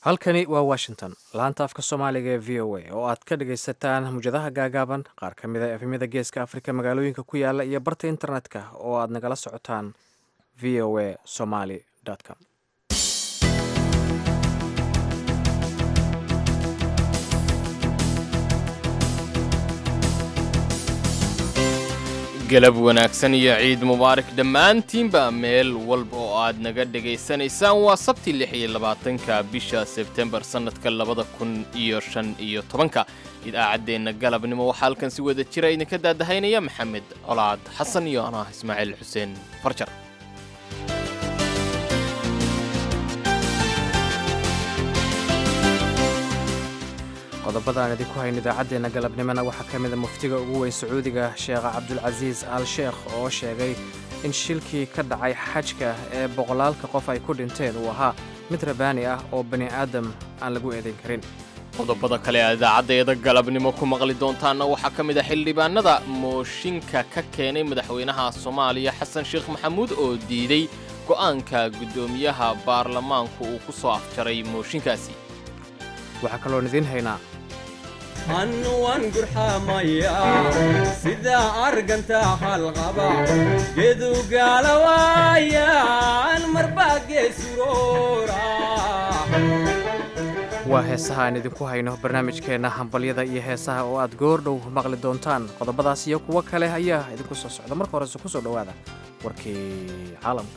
halkani waa washington laanta afka soomaaliga ee v o a oo aad ka dhagaysataan mujadaha gaagaaban qaar ka mida efemyada geeska afrika magaalooyinka ku yaala iyo barta internetka oo aad nagala socotaan v o a somaly com. galab wanaagsan iyo ciid mubaarak dhammaantiinba meel walba oo aad naga dhegaysanaysaan waa sabti 26 bisha sebtembar sannadka 2015 idaacaddeenna galabnimo waxaa halkan si wada jira idinka daadahaynaya maxamed colaad xasan iyo anaa ismaaciil xuseen farjar. qodobada aan idinku hayn idaacaddeenna galabnimona waxaa ka mida muftiga ugu weyn sacuudiga sheekh cabdulcasiis al sheekh oo sheegay in shilkii ka dhacay xajka ee boqolaalka qof ay ku dhinteen uu ahaa mid rabaani ah oo bani aadam aan lagu eedayn karin. qodobada kale ee idaacaddeeda galabnimo ku maqli doontaanna waxaa ka mid ah xildhibaanada mooshinka ka keenay madaxweynaha soomaaliya xasan sheekh maxamuud oo diiday go'aanka guddoomiyaha baarlamaanku uu ku soo afjaray mooshinkaasi. waxaa kaloon idiin haynaa annuwan gurxamaya sida arganta halqaba gedugalawaayan marbageesuroora. waa heesaha aan idinku hayno barnaamijkeenna hambalyada iyo heesaha oo aad goordhow maqli doontaan. qodobadaas iyo kuwo kale ayaa idinku soo socda. marka horese ku soo dhowaada warkii caalamka.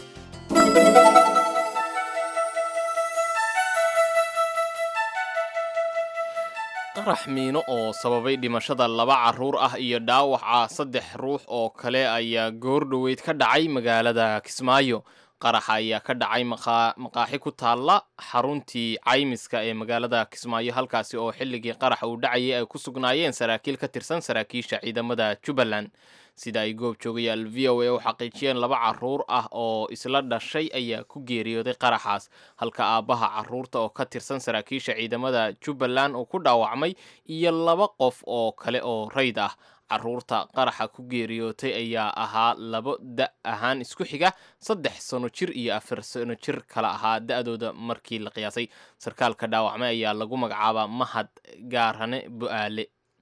qarax miino oo sababay dhimashada 2 carruur ah iyo dhaawaca 3 ruux oo kale ayaa goordhoweyd ka dhacay magaalada Kismaayo. qaraxa ayaa ka dhacay maqaaxi ku taalla xaruntii caymiska ee magaalada Kismaayo, halkaasi oo xilligii qaraxa uu dhacayay ay ku sugnaayeen saraakiil ka tirsan saraakiisha ciidamada Jubbaland. sida ay goob joogayaal v o a u xaqiijiyeen 2 carruur ah oo isla dhashay ayaa ku geeriyooday qaraxaas, halka aabbaha carruurta oo ka tirsan saraakiisha ciidamada Jubbaland uu ku dhaawacmay iyo 2 qof oo kale oo rayd ah. carruurta qaraxa ku geeriyootay ayaa ahaa 2 da' ahaan isku xiga, 3 sano jir iyo 4 sano jir kala ahaa da'dooda markii la qiyaasay. sarkaalka dhaawacmay ayaa lagu magacaabaa Mahad Gaarane Bu'aale.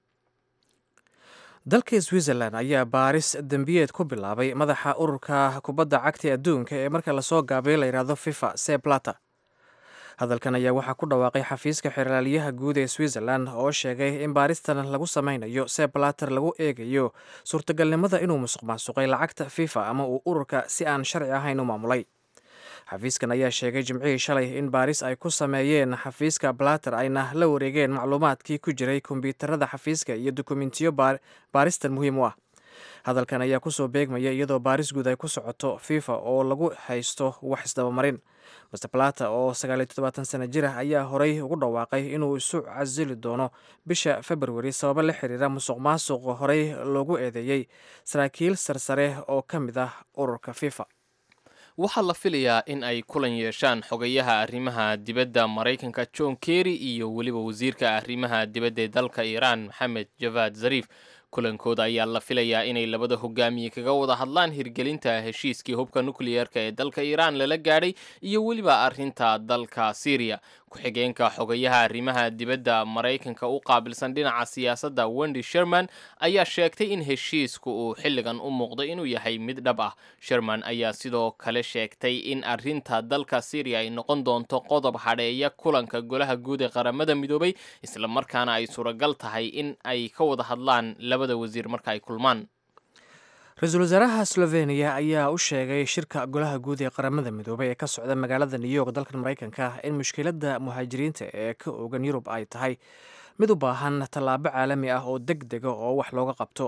dalka Switzerland ayaa baaris dembiyeed ku bilaabay madaxa ururka kubadda cagta adduunka ee marka lasoo gaabay la yidhaahdo FIFA Sepp Blatter. hadalkan ayaa waxaa ku dhawaaqay xafiiska xeraalyaha guud ee Switzerland oo sheegay in baaristan lagu samaynayo Sepp Blatter lagu eegayo suurtagalnimada inuu musuqmaasuqay lacagta FIFA ama uu ururka si aan sharci ahayn u maamulay. xafiiskan ayaa sheegay jimcihii shalay in baaris ay ku sameeyeen xafiiska Blatter ayna la wareegeen macluumaadkii ku jiray kombiyuutarada xafiiska iyo dukumentiyo baaristan muhiim u ah. hadalkan ayaa kusoo beegmaya iyadoo baaris guud ay ku socoto FIFA oo lagu haysto wax isdabamarin. Mr Blatter oo 97 sano jir ah ayaa horey ugu dhawaaqay inuu isu casili doono bisha February sababo la xiriira musuqmaasuq horey loogu eedeeyay saraakiil sarsare oo ka mid ah ururka FIFA. waxaa la filayaa in ay kulan yeeshaan xogayaha arrimaha dibadda Maraykanka John Kerry iyo weliba wasiirka arrimaha dibadda ee dalka Iran Maxamed Javad Zarif. kulankooda ayaa la filayaa inay labada hogaamiye kaga wada hadlaan hirgelinta heshiiskii hubka nukliyeerka ee dalka Iran lala gaadhay iyo weliba arrinta dalka Syria. ku-xigeenka xogayaha arrimaha dibadda Maraykanka u qaabilsan dhinaca siyaasadda Wendy Sherman ayaa sheegtay in heshiisku uu xilligan u muuqdo inuu yahay mid dhab ah. Sherman ayaa sidoo kale sheegtay in arrinta dalka Syria ay noqon doonto qodob hadheeya kulanka golaha guud ee qaramada midoobay, isla markaana ay suuragal tahay in ay ka wada hadlaan labada wasiir marka ay kulmaan. ra-iisul wasaaraha Slovenia ayaa u sheegay shirka golaha guud ee qaramada midoobay ee ka socda magaalada New York dalka Maraykanka in mushkiladda muhaajiriinta ee ka oogan Yurub ay tahay mid u baahan tallaabo caalami ah oo degdega oo wax looga qabto.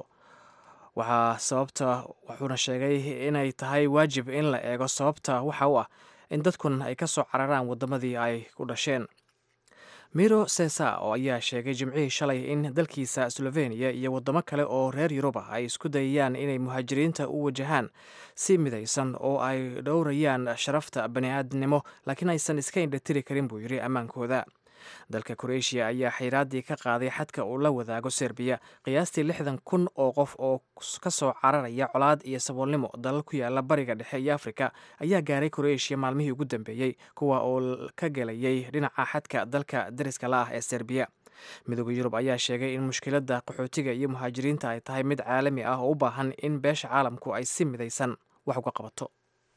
wuxuuna sheegay inay tahay waajib in la eego sababta waxa u ah in dadkun ay ka soo cararaan wadamadii ay ku dhasheen. Miro Cesar oo ayaa sheegay jimcihii shalay in dalkiisa Slovenia iyo wadamo kale oo reer Yurub ah ay isku dayayaan inay muhaajiriinta u wajahaan si midaysan oo ay dhowrayaan sharafta bani'aadnimo, laakiin aysan iska indhatiri karin buu yidhi ammaankooda. dalka kroatiya ayaa xayiraadii ka qaaday xadka uu la wadaago serbiya. qiyaastii 60,000 oo qof oo ka soo cararaya colaad iyo saboolnimo dalal ku yaala bariga dhexe iyo afrika ayaa gaaray kroatiya maalmihii ugu dambeeyey, kuwa oo ka gelayay dhinaca xadka dalka dariska la ah ee serbiya. midooda yurub ayaa sheegay in mushkiladda qaxootiga iyo muhaajiriinta ay tahay mid caalami ah oo u baahan in beesha caalamku ay si midaysan wax uga qabato.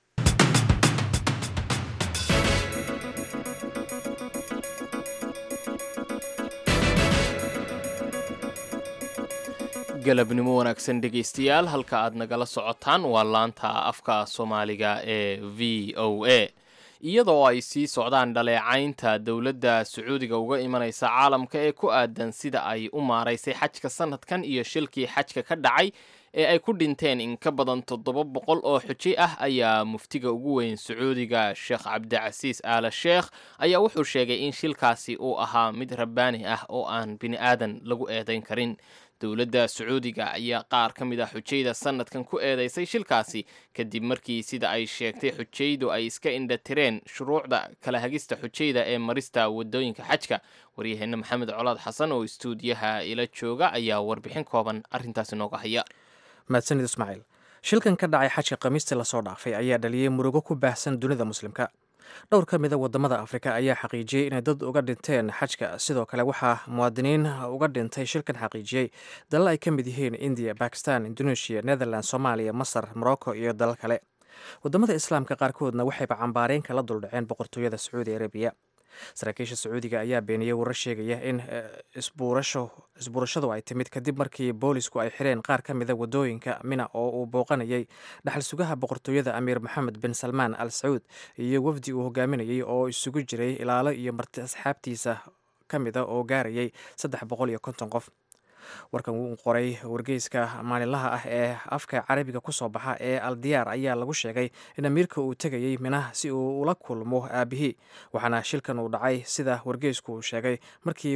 galabnimo wanaagsan dhegaystayaal, halka aad nagala socotaan waa laanta afka soomaaliga ee v o a. iyadoo ay sii socdaan dhaleecaynta dowladda sacuudiga uga imanaysa caalamka ee ku aadan sida ay u maaraysay xajka sanadkan iyo shilkii xajka ka dhacay ee ay ku dhinteen in ka badan 700 oo xuji ah, ayaa muftiga ugu weyn sacuudiga sheekh cabdicasiis aala sheekh ayaa wuxuu sheegay in shilkaasi uu ahaa mid rabbaani ah oo aan bini aadan lagu eedayn karin. dowladda sacuudiga ayaa qaar ka mid ah xujayda sanadkan ku eedaysay shilkaasi kadib markii sida ay sheegtay xujaydu ay iska indhatireen shuruucda kala hagista xujayda ee marista wadooyinka xajka. waryaheena maxamed colaad xasan oo istuudiyaha ila jooga ayaa warbixin kooban arrintaasi nooga haya. mahadsanid ismaaciil. shilkan ka dhacay xajka khamiistii lasoo dhaafay ayaa dhaliyey murugo ku baahsan dunida muslimka. dhowr ka mida wadamada afrika ayaa xaqiijiyey inay dad uga dhinteen xajka. sidoo kale waxaa muwaadiniin uga dhintay shilkan xaqiijiyey dalal ay ka mid yihiin indiya, bakistan, indonesia, netherland, soomaaliya, masar, morocco iyo dalal kale. wadamada islaamka qaarkoodna waxayba cambaareen kala duldhaceen boqortooyada sacuudi arabiya. saraakiisha sacuudiga ayaa beeniyey warar sheegaya in isbuurashadu ay timid kadib markii boolisku ay xireen qaar ka mida wadooyinka mina oo uu booqanayay dhaxal sugaha boqortooyada amiir moxamed bin salmaan al sacuud iyo wafdi uu hogaaminayay oo isugu jiray ilaalo iyo marti asxaabtiisa ka mida oo gaarayay 350 qof. warkan wuu qoray wargeyska maalinlaha ah ee afka carabiga ku soo baxa ee aldiyaar ayaa lagu sheegay in amiirka uu tegayey minaha si uu ula kulmo aabihii, waxaana shilkan uu dhacay sida wargeysku uu sheegay markii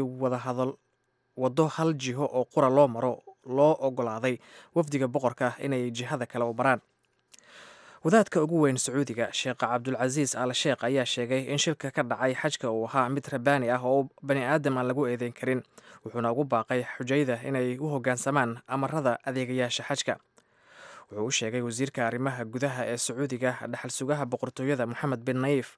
waddo hal jiho oo qura loo maro loo ogolaaday wafdiga boqorka inay jihada kale u maraan. wadaadka ugu weyn sacuudiga sheekh cabdulcasiis al sheekh ayaa sheegay in shilka ka dhacay xajka uu ahaa mid rabbaani ah oo bani aadam aan lagu eedeyn karin, wuxuuna ugu baaqay xujayda inay u hoggaansamaan amarada adeegayaasha xajka. wuxuu u sheegay wasiirka arrimaha gudaha ee sacuudiga dhaxal sugaha boqortooyada moxamed bin nayif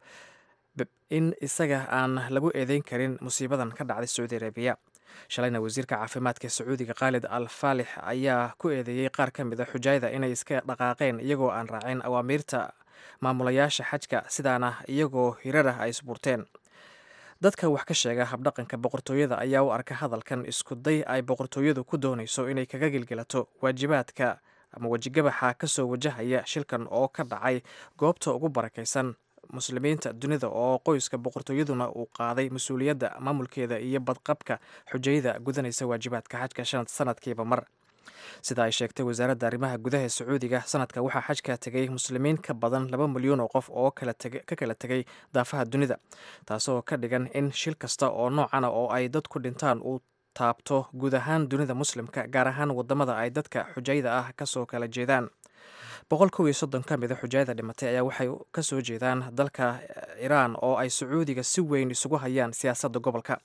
in isaga aan lagu eedeyn karin musiibadan ka dhacday sacuudi arabiya. shalayna wasiirka caafimaadka sacuudiga khaalid al faalix ayaa ku eedeeyey qaar ka mid a xujayda inay iska dhaqaaqeen iyagoo aan raacin awaamiirta maamulayaasha xajka, sidaana iyagoo hirarah ay isbuurteen. dadka wax ka sheega habdhaqanka boqortooyada ayaa u arka hadalkan iskuday ay boqortooyadu ku doonayso inay kaga gilgilato waajibaadka ama wejigabaxa ka soo wajahaya shilkan oo ka dhacay goobta ugu barakaysan muslimiinta dunida oo qoyska boqortooyaduna uu qaaday mas-uuliyadda maamulkeeda iyo badqabka xujayada gudanaysa waajibaadka xajka sanadkiiba mar. sida ay sheegtay wasaaradda arrimaha gudaha ee sacuudiga, sanadka waxaa xajka tegay muslimiin ka badan 2 milyan oo qof oo ka kala tegay daafaha dunida, taasoo ka dhigan in shil kasta oo noocana oo ay dadku dhintaan uu taabto guud ahaan dunida muslimka, gaar ahaan wadamada ay dadka xujayada ah kasoo kala jeedaan. 130 ka mid a xujayada dhimatay ayaa waxay ka soo jeedaan dalka Iiraan oo ay sacuudiga si weyn isugu hayaan siyaasadda gobolka.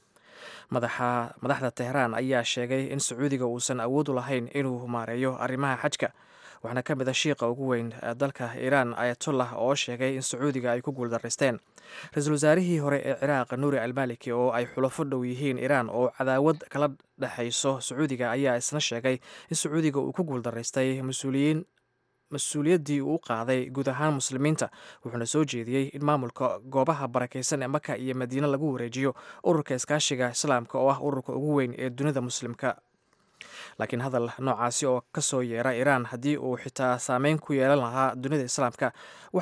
madaxda Tehraan ayaa sheegay in sacuudiga uusan awood u lahayn inuu maareeyo arrimaha xajka, waxaana ka mid a shiiqa ugu weyn dalka Iiraan ayatollah oo sheegay in sacuudiga ay ku guuldareysteen. ra-iisul wasaarihii hore ee ciraaq nuuri almaliki oo ay xulafo dhow yihiin Iiraan oo cadaawad kala dhexayso sacuudiga ayaa isna sheegay in sacuudiga uu ku guuldareystay mas-uuliyaddii uu qaaday guud ahaan muslimiinta, wuxuuna soo jeediyey in maamulka goobaha barakaysan ee maka iyo madiine lagu wareejiyo ururka iskaashiga islaamka oo ah ururka ugu weyn ee dunida muslimka. laakiin hadal noocaasi oo ka soo yeera Iiraan haddii uu xitaa saameyn ku yeelan lahaa dunida islaamka,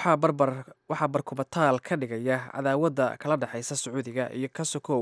waxaa barkumataal ka dhigaya cadaawadda kala dhexaysa sacuudiga iyo ka sokow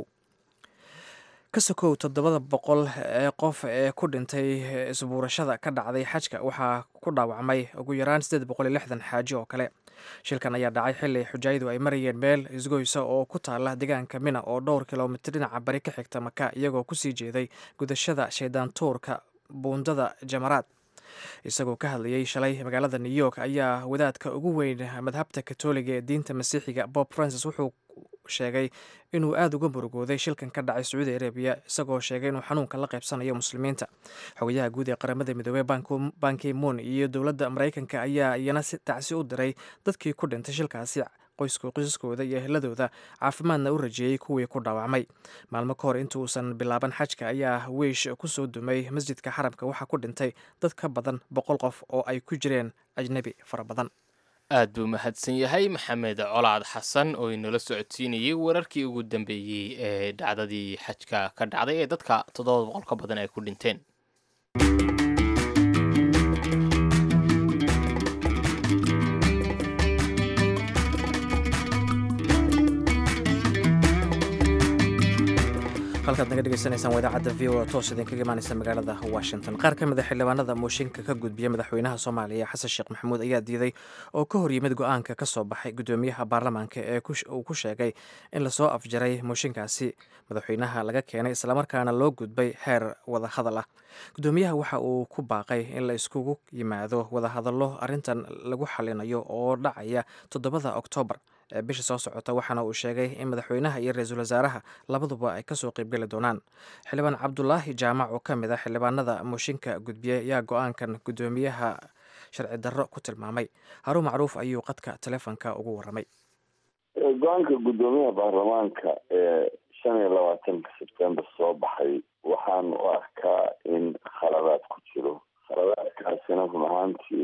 700 ee qof ee ku dhintay isbuurashada ka dhacday xajka waxaa ku dhaawacmay ugu yaraan 860 xaaji oo kale. shilkan ayaa dhacay xilli xujayadu ay marayeen meel isgoysa oo ku taala deegaanka mina oo dhowr kilomitir dhinaca bari ka xigta maka, iyagoo kusii jeeday gudashada shaydaan tuurka buundada jamaraad. isagoo ka hadlayay shalay magaalada New York ayaa wadaadka ugu weyn madhabta katoliga ee diinta masiixiga Pope Francis wuxuu sheegay inuu aada uga murugooday shilkan ka dhacay sacuudi arabiya isagoo sheegay inuu xanuunka la qaybsanayo muslimiinta. xogayaha guud ee qaramada midoobey ban ki-moon iyo dowladda maraykanka ayaa iyana si tacsi u diray dadkii ku dhintay shilkaasi, qoysaskooda iyo ehladooda caafimaadna u rajeeyey kuwii ku dhaawacmay. maalmo ka hor inta uusan bilaaban xajka ayaa wiish ku soo dumay masjidka xaramka waxaa ku dhintay dad ka badan 100 qof oo ay ku jireen ajnabi fara badan. aad buu mahadsan yahay maxamed colaad xasan oo inala socodsiinayay wararkii ugu dambeeyey ee dhacdadii xajka ka dhacday ee dadka 700 ka badan ay ku dhinteen. halkaad naga dhegeysanaysaan waa idaacadda v o toos idinkaga imaanaysa magaalada washington. qaar ka mid a xildhibaanada mooshinka ka gudbiya madaxweynaha soomaaliya xasan sheekh maxamuud ayaa diiday oo ka hor yimid go-aanka ka soo baxay gudoomiyaha baarlamaanka ee uu ku sheegay in lasoo afjaray mooshinkaasi madaxweynaha laga keenay islamarkaana loo gudbay heer wadahadal ah. gudoomiyaha waxa uu ku baaqay in la iskugu yimaado wadahadallo arrintan lagu xalinayo oo dhacaya 7 Oktoobar ee bisha soo socota, waxaana uu sheegay in madaxweynaha iyo ra-iisul wasaaraha labaduba ay kasoo qaybgeli doonaan. xildhibaan cabdulaahi jaamac oo ka mid ah xildhibaanada mooshinka gudbiya ayaa go-aankan gudoomiyaha sharci darro ku tilmaamay. haruun macruuf ayuu qadka taleefonka ugu waramay. go-aanka gudoomiyaha baarlamaanka ee 25 Sebtembar soo baxay waxaan u arkaa in khaladaad ku jiro. khaladaadkaasina run ahaantii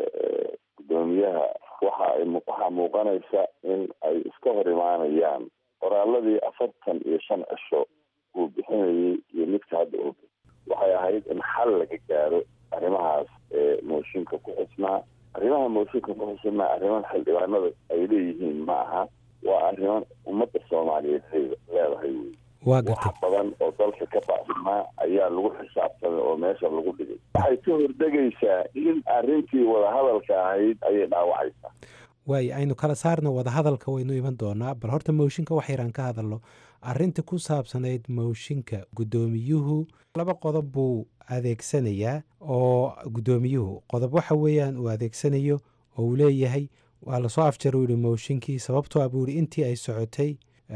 gudoomiyaha waxaa muuqanaysa in ay iska hor imaanayaan qoraaladii 45 cisho uu bixinayay iyo midka hadda uu waxay ahayd in xal laga gaaro arrimahaas mooshinka ku xusnaa. arrimaha mooshinka ku xusnaa arrimaha xildhibaanada ay leeyihiin ma aha, waa arriman ummadda Soomaaliyeed leedahay. wax badan oo dalka ka baxsanaa ayaa lagu xisaabtamay oo meesha lagu dhigay. waxay ka hordegaysaa in arrintii wadahadalka ahayd ayay dhaawacaysaa. waayo aynu kala saarno wadahadalka waynu iman doonaa, bal horta mooshinka wax yaraan ka hadalno. arrinta ku saabsanayd mooshinka gudoomiyuhu 2 qodob buu adeegsanayaa oo gudoomiyuhu qodob waxa weeyaan uu adeegsanayo oo uu leeyahay waa lasoo afjar uu yihi mooshinkii sababtoo ah buu yihi intii ay socotay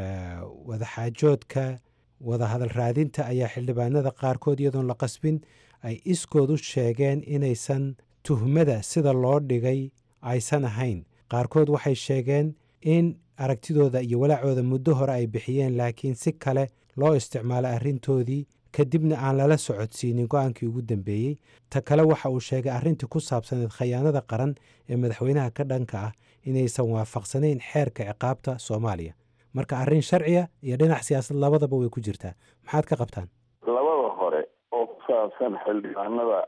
wadaxaajoodka wadahadal raadinta ayaa xildhibaanada qaarkood iyadoon la qasbin ay iskoodu sheegeen inaysan tuhmada sida loo dhigay aysan ahayn. qaarkood waxay sheegeen in aragtidooda iyo walaacooda muddo hore ay bixiyeen laakiin si kale loo isticmaalo arrintoodii kadibna aan lala socodsiinin go-aankii ugu dambeeyey. ta kale waxa uu sheegay arrintii ku saabsaneed khayaanada qaran ee madaxweynaha ka dhanka ah inaysan waafaqsanayn xeerka ciqaabta Soomaaliya. marka arrin sharciya iyo dhinac siyaasad labadaba way ku jirtaa. maxaad ka qabtaan? labada hore oo ku saabsan xildhibaanada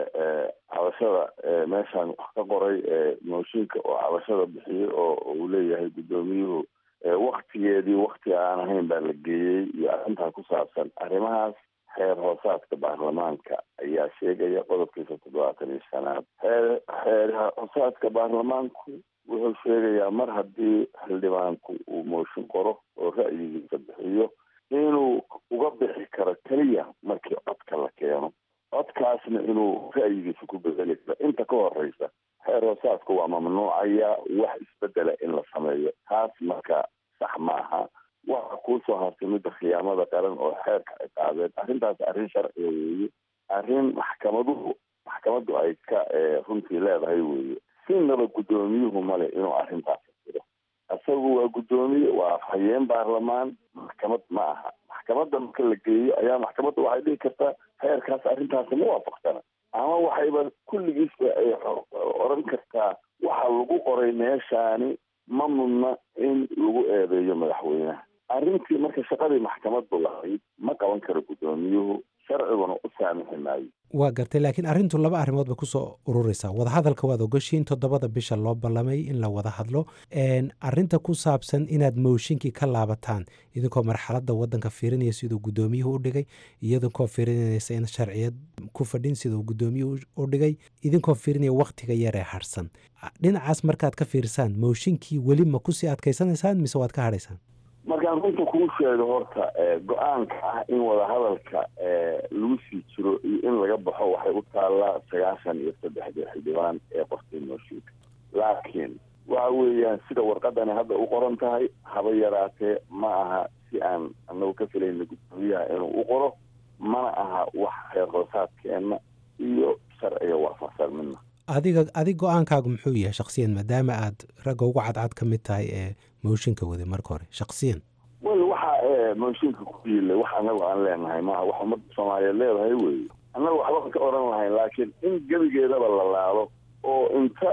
cabashada meeshaan wax ka qoray mooshinka oo cabashada bixiyey oo uu leeyahay gudoomiyuhu waktigeedii wakti aan ahayn baa la geeyey iyo arrintaa ku saabsan arrimahaas xeer hoosaadka baarlamaanka ayaa sheegaya qodobkiisa 75. xeer hoosaadka baarlamaanku wuxuu sheegayaa mar haddii xildhibaanku uu mooshin qoro oo ra'yigiisa bixiyo inuu uga bixi karo keliya markii codka la keeno, codkaasna inuu ra'yigiisa ku bedeli karo. inta ka horeysa xeer hoosaadku waa mamnuucaya wax isbedela in la sameeyo. taas marka sax ma aha. waxa kuusoo hartay midda khiyaamada qaran oo xeerka ciqaabeed. arrintaas arrin sharciga weeye, arrin maxkamadu ay ka runtii leedahay weeye. sinaba gudoomiyuhu male inuu arrintaas jiro. isagu waa gudoomiye, waa afhayeen baarlamaan, maxkamad ma aha. maxkamadda marka la geeyo ayaa maxkamadda waxay dhihi kartaa xeerkaas arrintaasi ma waafaqsana, ama waxayba kulligiisba ay oran kartaa waxa lagu qoray meeshaani ma mudna in lagu eedeeyo madaxweynaha. arrintii marka shaqadii maxkamaddu lahayd ma qaban karo gudoomiyuhu, sharciguna u saamixi maayo. waa gartay, laakiin arrintu 2 arrimood ba kusoo ururaysaa. wadahadalka waad ogashiin 7 bisha loo ballamay in la wada hadlo. arrinta ku saabsan inaad mooshinkii ka laabataan idinkoo marxaladda waddanka fiirinaya siduu gudoomiyuhu u dhigay, idinkoo fiirinaysa in sharciyad ku fadhin siduu gudoomiyuhu u dhigay, idinkoo fiirinaya waktiga yar ee harsan. dhinacaas markaad ka fiirsaan mooshinkii weli ma kusii adkaysanaysaan mise waad ka hadhaysaan? markaan runta kuu sheego horta go-aanka ah in wadahadalka lagu sii jiro iyo in laga baxo waxay u taallaa 93 xildhibaan ee qortay mooshinka. laakiin waxa weeyaan sida warqadani hadda u qoran tahay haba yaraatee ma aha si aan anagu ka filayna guddoomiyaha inuu u qoro mana aha wax reer hoosaadkeena iyo sharciga waafaqsan midna. adig go-aankaagu muxuu yahay shaksiyan maadaama aad ragga ugu cadcad ka mid tahay ee mooshinka waday marka hore shaksiyan? wel waxa mooshinka ku yiilay wax anagu aan leenahay maaha wax ummadda soomaaliyeed leedahay weeye annaga waxba ka oran lahayn laakiin in gebigeedaba la laalo oo inta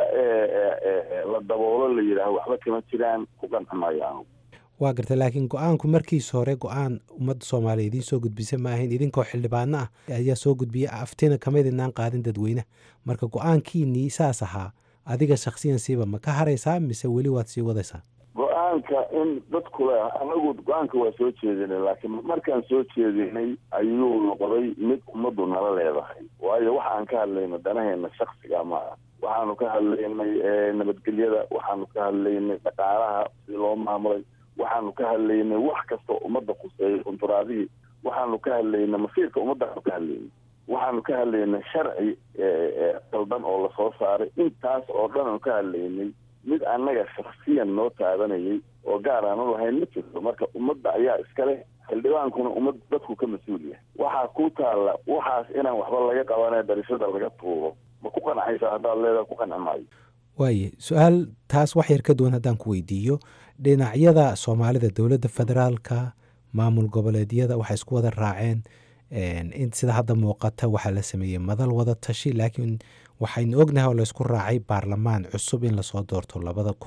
la daboolo la yidhaaho waxba kama jiraan ku qancamayo. waa gartay laakiin go-aanku markiisa hore go-aan ummadda soomaaliya idiin soo gudbisa ma ahayn idinkoo xildhibaano ah ayaa soo gudbiya aftina kamid inaan qaadin dadweynaha marka go-aankiinii saas ahaa adiga shaksiyan siiba ma ka haraysaa mise weli waad sii wadaysaa? go-aanka in dadku le anagu go-aanka waa soo jeedinay laakiin markaan soo jeedinay ayuu noqday mid ummaddu nala leedahay waayo waxa aan ka hadlayna danaheena shaksiga ma ah waxaanu ka hadlaynay nabadgelyada waxaanu ka hadlaynay dhaqaalaha si loo maamulay waxaanu ka hadlaynay wax kastoo ummadda khuseeyay kunturaadihii waxaanu ka hadlaynay masiirka ummaddaanu ka hadlaynay waxaanu ka hadlaynay sharci qaldan oo lasoo saaray intaas oo dhan aanu ka hadlaynay mid annaga shaksiyan noo taabanayay oo gaar aan u lahayn ma jirto marka ummadda ayaa iska leh xildhibaankuna ummad dadku ka mas-uul yahay waxaa ku taalla waxaas inaan waxba laga qabanee darishada laga tuuro ma ku qancaysa haddaad leedaha ku qanci maayo. waaye su-aal taas wax yar ka duwan haddaan ku weydiiyo dhinacyada soomaalida dowladda federaalka maamul goboleedyada waxay isku wada raaceen in sida hadda muuqata waxaa la sameeyey madal wada tashi laakiin waxaynu ognahay oo laysku raacay baarlamaan cusub in lasoo doorto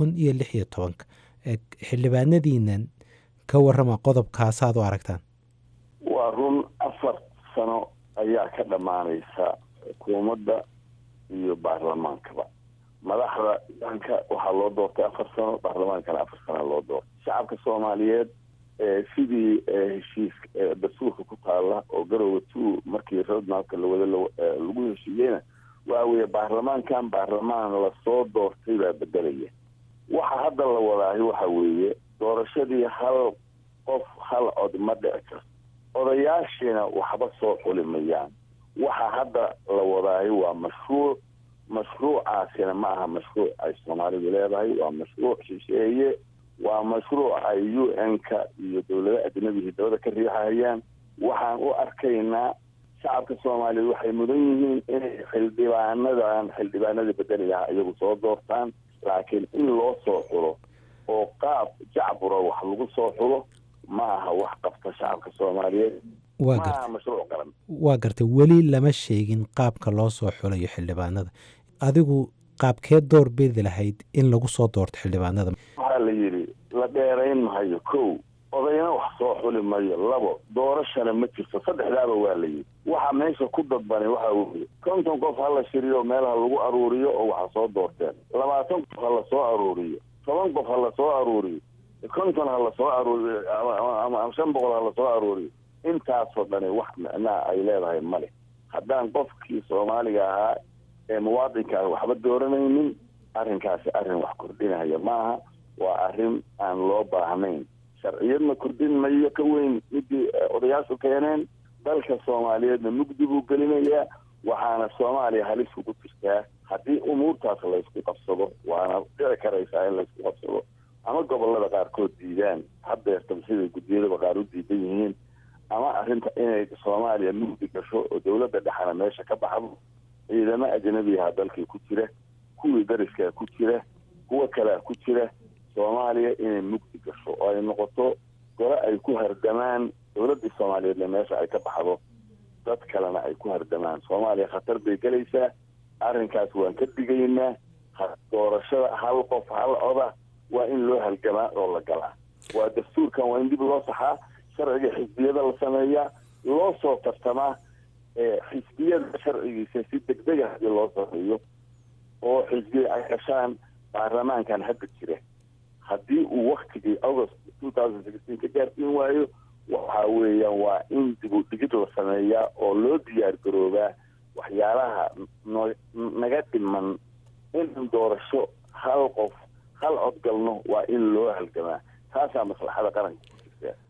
2016 xildhibaanadiinan ka warrama qodobkaasaad u aragtaan? waa run 4 sano ayaa ka dhammaanaysa xukuumadda iyo baarlamaankaba madaxda danka waxaa loo doortay 4 sano baarlamaankana 4 sano loo doortay shacabka soomaaliyeed sidii heshiis dastuurka ku taala oo garowe 2 markii roadmapka lagu heshiiyeyna waa weeye baarlamaankan baarlamaan lasoo doortay baa bedelaya waxa hadda la wadaahay waxa weeye doorashadii hal qof hal cod ma dhici karto odayaashiina waxba soo xulimayaan waxa hadda la wadaahay waa mashruucaasina ma aha mashruuc ay soomaalidu leedahay waa mashruuc shisheeye waa mashruuc ay UN-ka iyo dowlada ajnabihii dabada ka riixahayaan waxaan u arkaynaa shacabka soomaaliyeed waxay mudan yihiin inay xildhibaanada bedelayaha iyagu soo doortaan laakiin in loo soo xulo oo qaab jacbura wax lagu soo xulo ma aha wax qabta shacabka soomaaliyeed maaha mashruuc qaran. waa gartay weli lama sheegin qaabka loo soo xulayo xildhibaanada adigu qaabkeed door bidi lahayd in lagu soo doorto xildhibaanada? waxaa la yidhi la dheerayn mahayo 1 odayna wax soo xuli mayo 2 doorashana ma jirto 3daaba waa la yidhi waxa meesha ku dadbanay waxa weeye 50 qof hala shiriyo meelaha lagu aruuriyo oo waxa soo doorteen 20 qof hala soo aruuriyo 10 qof hala soo aruuriyo 50 hala soo aruuriyo ama 500 hala soo aruuriyo intaasoo dhani wax macnaa ay leedahay male haddaan qofkii soomaaliga ahaa ee muwaadinka waxba dooranaynin arrinkaasi arrin wax kordhinaya maaha waa arrin aan loo baahnayn sharciyadna kordhin mayo ka weyn midii odayaashu keeneen dalka soomaaliyeedna mugdi buu gelinayaa waxaana soomaaliya halis ugu jirtaa haddii umuurtaas laysku qabsado waana dhici karaysaa in laysku qabsado ama gobolada qaarkood diidaan haddeertaba siday guddiyadaba qaar u diidan yihiin ama arrinta inay soomaaliya mugdi gasho oo dowladda dhexana meesha ka baxdo ciidamo ajnabiyaha dalkii ku jira kuwii dariskaa ku jira kuwa kalea ku jira soomaaliya inay mugdi gasho oo ay noqoto gole ay ku hardamaan dowladdii soomaaliyeedna meesha ay ka baxdo dad kalena ay ku hardamaan soomaaliya khatar bay gelaysaa arrinkaas waan ka digaynaa doorashada hal qof hal coda waa in loo halgamaa oo la galaa waa dastuurkan waa in dib loo saxaa sharciga xisbiyada la sameeyaa loo soo tartamaa xisbiyada sharcigiisa si degdega hadii loo sameeyo oo xisbiya ay gashaan baarlamaankan hadda jira haddii uu waktigii august 2016 ka gaarsiin waayo waxa weeyaan waa in dib u dhigid la sameeyaa oo loo diyaar garoobaa waxyaalaha naga dhiman in doorasho hal qof hal cod galno waa in loo halgamaa taasaa maslaxada qaranka ku jirta.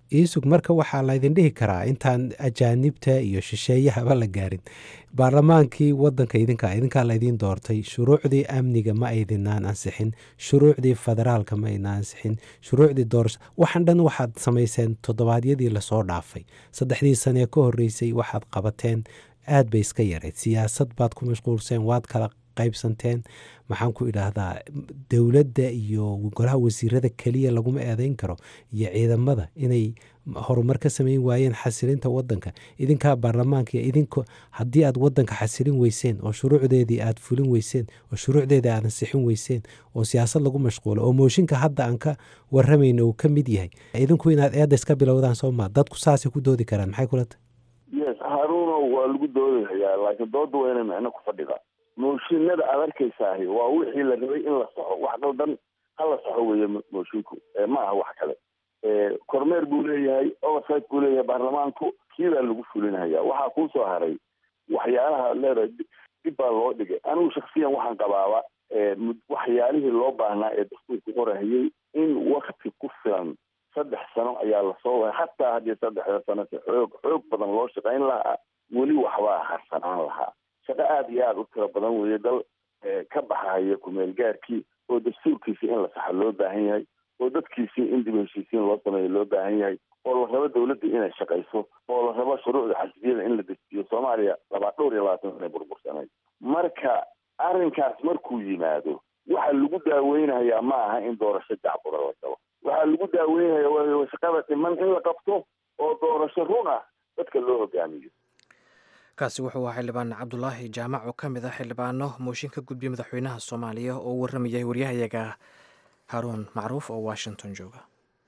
iisug marka waxaa laydin dhihi karaa intaan ajaanibta iyo shisheeyahaba la gaarin baarlamaankii wadanka idinkaa laydiin doortay, shuruucdii amniga ma aydinaan ansixin, shuruucdii federaalka ma aydinaan ansixin, shuruucdii doorasho, waxaan dhan waxaad samayseen toddobaadyadii lasoo dhaafay. 3 sane ka horreysay waxaad qabateen aad bay iska yarayd, siyaasad baad ku mashquulseen, waad kala qaybsanteen. maxaan ku idhaahdaa dowladda iyo golaha wasiirada keliya laguma eedeyn karo iyo ciidamada inay horumar ka sameyn waayeen xasilinta wadanka. idinkaa baarlamaanka iyo idinka haddii aad wadanka xasilin weyseen oo shuruucdeedii aad fulin weyseen oo shuruucdeedii aad ansixin weyseen oo siyaasad lagu mashquulo oo mooshinka hadda aan ka waramayno uu ka mid yahay, idinku inaad eedda iska bilowdaan soo maa dadku saasay ku doodi karaan. maxay kula tahay? yes haruuno waa lagu doodayaa, laakiin dooda waa inay micno ku fadhidaa. mooshinada aad arkaysaahi waa wixii la rabay in la saxo, wax qaldan hala saxo weeye moshinku, ma aha wax kale. kormeer buu leeyahay, oversight buu leeyahay baarlamaanku, kiibaa lagu fulinaya. waxaa kuu soo haray waxyaalaha leedahay dib baa loo dhigay. anigu shaksiyan waxaan qabaaba waxyaalihii loo baahnaa ee dastuurku qorahayey in wakti ku filan 3 sano ayaa lasoo waay. hataa haddii 3 sano xoog badan loo shaqayn lahaa weli waxbaa harsanaan lahaa. shaqo aada iyo aada u tiro badan weeye. dal ka baxaya kumeel gaarkii oo dastuurkiisii in la saxa loo baahan yahay, oo dadkiisii in dib heshiisiin loo sameeyo loo baahan yahay, oo la rabo dawladda inay shaqayso, oo la rabo shuruucda xisbiyada in la dejiyo. soomaaliya 22 sano burbursanayd. marka arrinkaas markuu yimaado waxa lagu daaweynayaa ma aha in doorasho jacbura la galo. waxaa lagu daaweynayaa waa shaqada dhiman in la qabto oo doorasho run ah dadka loo hogaamiyo. kaasi wuxuu ahaa xildhibaan cabdulaahi jaamac oo ka mid ah xildhibaano mooshin ka gudbiya madaxweynaha soomaaliya oo u warramayay waryahayaga haruun macruuf oo washington jooga.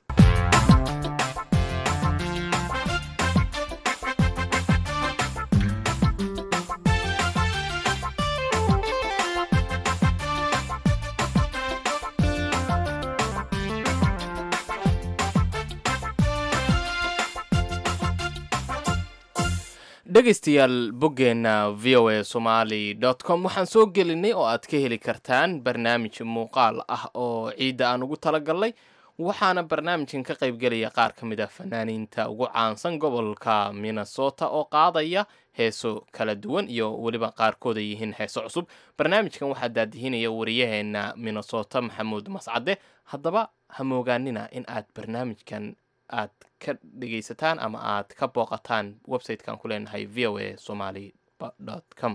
dhegaystayaal boggeena v o a somali com waxaan soo gelinay oo aad ka heli kartaan barnaamij muuqaal ah oo ciidda aan ugu talagalnay. waxaana barnaamijkan ka qaybgelaya qaar ka mid ah fanaaniinta ugu caansan gobolka minnesota oo qaadaya heeso kala duwan iyo weliba qaarkood ay yihiin heeso cusub. barnaamijkan waxaa daadihinaya wariyaheena minnesota maxamuud mascade. haddaba ha moogaanina in aad barnaamijkan aad ka dhegaysataan ama aad ka booqataan website-kan ku leenahay voa somali.com.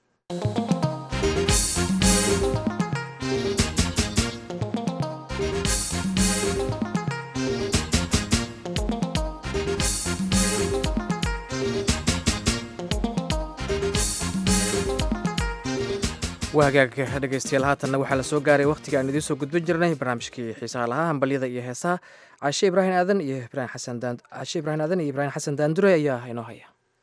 waa hagaag dhegaystayaal, haatanna waxaa la soo gaaray wakhtiga aan idiin soo gudbin jirnay barnaamijkii xiisaha lahaa hambalyada iyo heesaha. cashe ibraahim aadan iyo ibraahim xasan daandure ayaa inoo haya.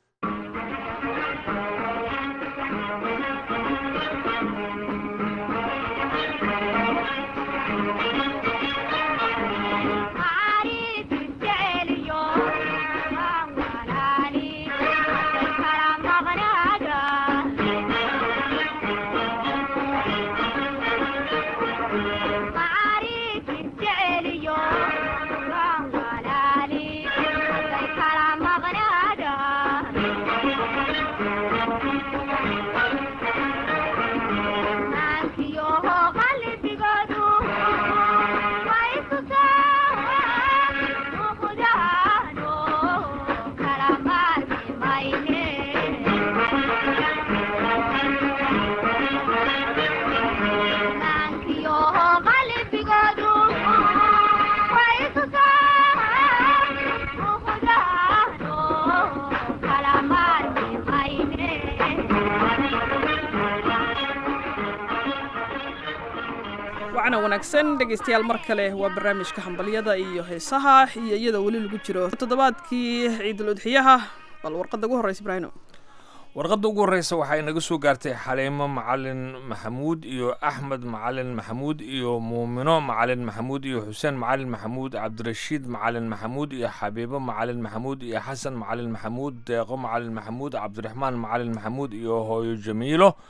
wanaagsan dhegaystayaal, mar kale waa barnaamijka hambalyada iyo heesaha iyo iyada weli lagu jiro toddobaadkii ciidul udxiyaha. bal warqadda ugu horreysa ibraahino. warqadda ugu horreysa waxay naga soo gaartay xaliimo macalin maxamuud iyo axmed macalin maxamuud iyo muumino macalin maxamuud iyo xuseen macalin maxamuud, cabdirashiid macalin maxamuud iyo xabiibo macalin maxamuud iyo xasan macalin maxamuud, deeqo macalin maxamuud, cabdiraxmaan macalin maxamuud iyo hooyo jamiilo,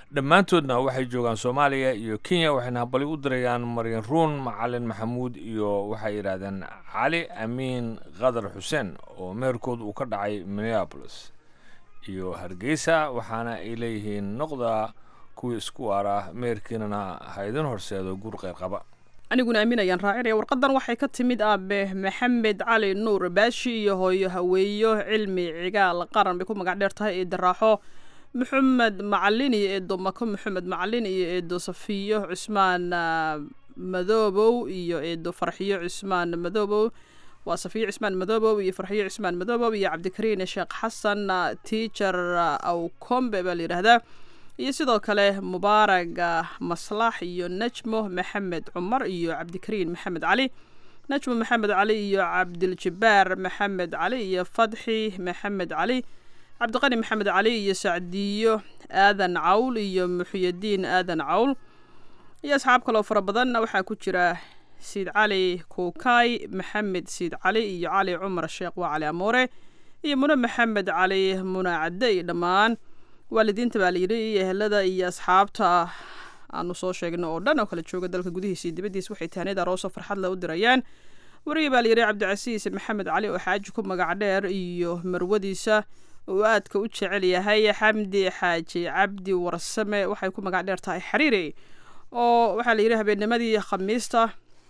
dhammaantoodna waxay joogaan soomaaliya iyo kenya waxayna habali u dirayaan maryan ruun macalin maxamuud iyo waxay yidhaahdeen cali amiin qadar xuseen oo meerkood uu ka dhacay minneapolis iyo hargeysa waxaana ay leeyihiin noqda kuwii isku waar ah meerkiinana ha idin horseedo guur qeyr qaba aniguna aaminayaan raacinaya warqadan waxay ka timid aabe maxamed cali nuur baashi iyo hooyo haweeyo cilmi cigaal qaran bay ku magac dheer tahay ee daraaxo maxamed macalin iyo eedo mako maxamed macalin iyo eedo safiyo cusmaan madoobow iyo eedo farxiyo cusmaan madoobow waa safiyo cusmaan madoobow iyo farxiyo cusmaan madoobow iyo cabdikariin sheekh xasan teacher awkombe baa la yidhaahdaa iyo sidoo kale mubaarag maslax iyo najmo maxamed cumar iyo cabdikariin maxamed cali najmo maxamed cali iyo cabdiljabaar maxamed cali iyo fadxi maxamed cali cabdiqani maxamed cali iyo sacdiyo aadan cawl iyo muxiyadiin aadan cawl iyo asxaab kaloo fara badan waxaa ku jira siid cali kuukay maxamed siid cali iyo cali cumar sheekh waa cali amoore iyo mune maxamed cali muna cadey dhammaan waalidiinta baa layidhi iyo ehelada iyo asxaabta aanu soo sheegno oo dhan oo kala jooga dalka gudihiisa iyo dibaddiisa waxay taaniyada aroosoo farxad le u dirayaan wariya baa layidhi cabdicasiis maxamed cali oo xaaji ku magac dheer iyo marwadiisa uu aadka u jecel yahay xamdi xaaji cabdi warsame waxay ku magac dheer tahay xariiri oo waxaa layidhi habeennimadii khamiista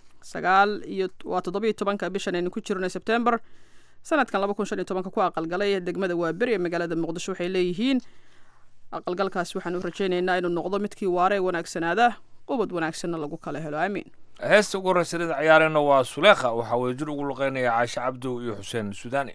7 bishan aynu ku jirno September sanadkan 2015 ku aqalgalay degmada Waaberi ee magaalada Muqdisho waxay leeyihiin aqalgalkaas waxaan u rajaynaynaa inuu noqdo midkii waare wanaagsanaada qubad wanaagsanna lagu kala helo amiin heesta ugu horreysada ciyaarena waa Suleekha waxa uu jir ugu luqeynaya Caasha Cabdu iyo Xuseen Sudaani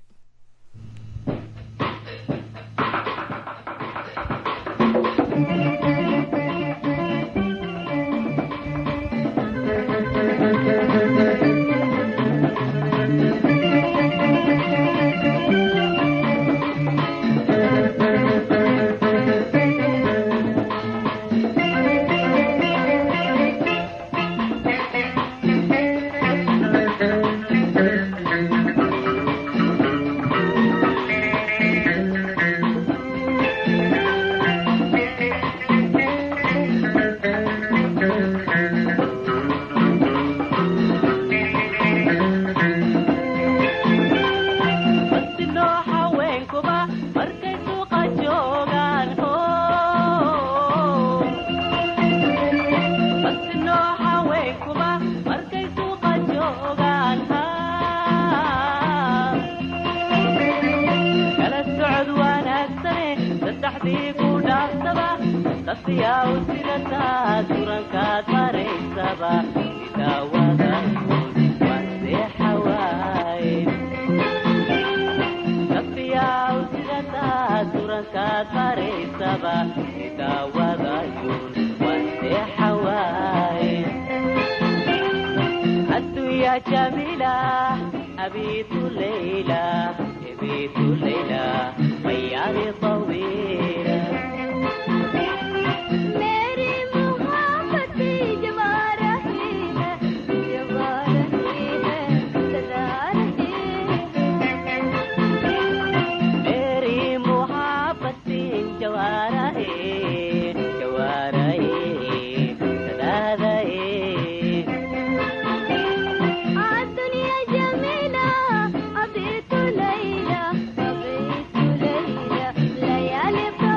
ليلى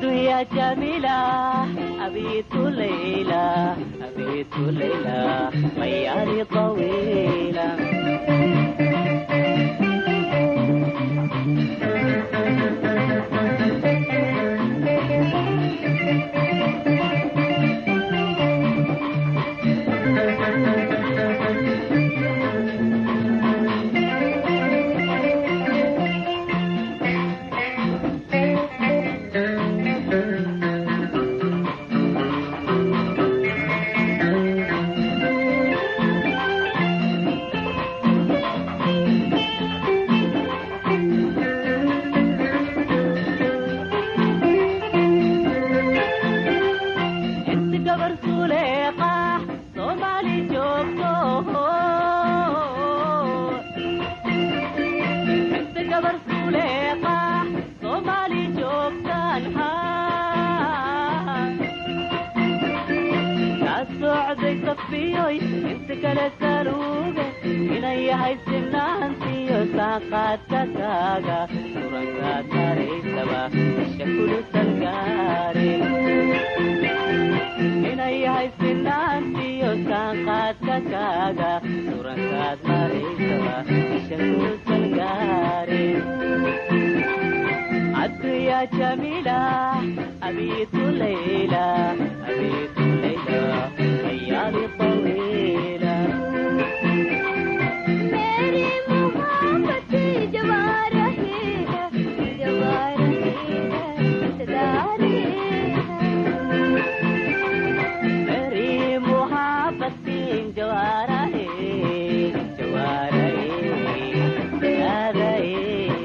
الدنيا جميلة أبيت ليلى أبيت ليلى ليالي طويلة الدنيا جميلة أبيت ليلى أبيت ليلى ليالي طويلة मेरी मोहब्बत जवारही है सदारी मेरी मोहब्बत जवारही सदारी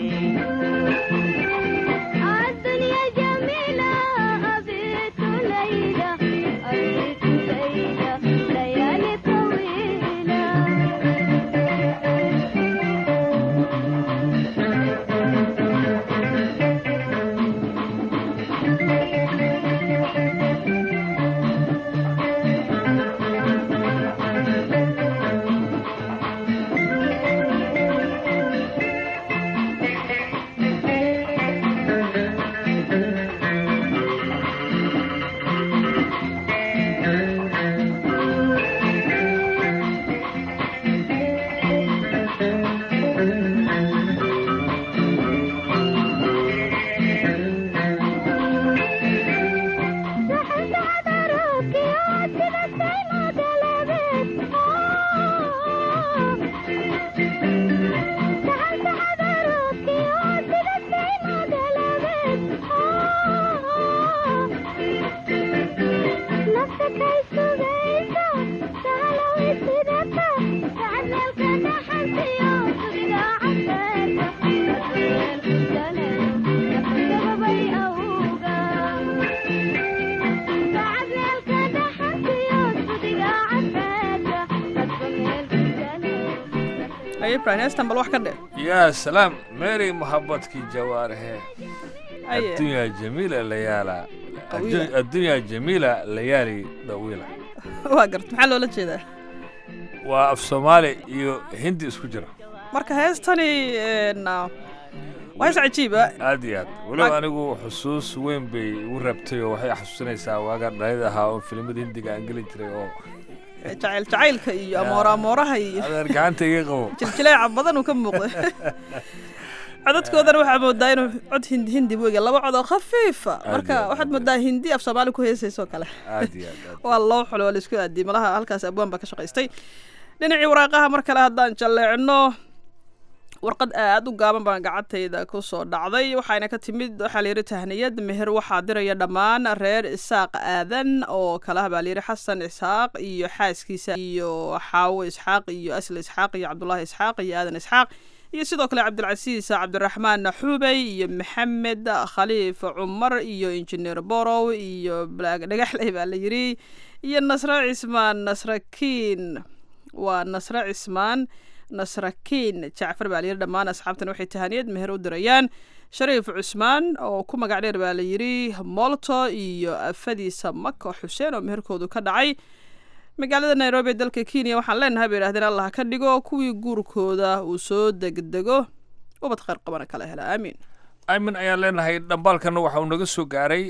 الدنيا جميلة أبيت ليلى أبيت ليلى ليالي طويلة heestan bal wax ka dhe يا سلام ماري محبتك جوارها الدنيا جميلة ليالى الدنيا جميلة ليالي طويلة waa gart maxaa loola jeedaa waa af Soomaali iyo Hindi isku jira marka heestani waa hees cajiib ah aad iyo aad walaal anigu xusuus weyn bay igu rabtay oo waxay xasuusinaysaa waaga dhalida ahaa oo filimada Hindiga aan gelin jiray oo jacaylka iyo amooraha iyo adeer gacanta iga qabo jiljileeca badan uu ka muuqday codadkoodana waxaa moodaa inuu cod hindi weega laba cod oo khafiifa marka waxaad moodaa hindi af Soomaali ku heesayso kale aad iyo aad waa loo xulo la isku aadi malaha halkaas abwaan ba ka shaqaystay dhinacii waraaqaha mar kale haddaan jaleecno warqad aad u gaaban baan gacantayda ku soo dhacday waxaana ka timid waxaa la yiri tahniyad meher waxaa diraya dhammaan reer Isaaq aadan oo kala baa la yiri Xasan Isaaq iyo xaaskiisa iyo Xaawo Isaaq iyo Asli Isaaq iyo Cabdullaahi Isaaq iyo Aadan Isaaq iyo sidoo kale Cabdulcasiis Cabdiraxmaan Xubay iyo Maxamed Khaliif Umar iyo Engineer Borow iyo Black Dhagaxley baa la yiri iyo Nasra Ismaan Nasrakiin waa Nasra Ismaan nasrakiin Jaafar baa la yiri dhammaan asxaabtan waxay tahaniyad meher u dirayaan Shariif Cusmaan oo ku magac dheer baa la yiri Molto iyo afadiisa Makka Xuseen oo meherkoodu ka dhacay magaalada Nairobi dalka Kenya waxaan leenahay bay yiraahdeen Allah ka dhigo kuwii guurkooda uu soo degdego ubad khayr qabana kala hela aamin ayman ayaan leenahay dhambaalkana waxa uu naga soo gaaray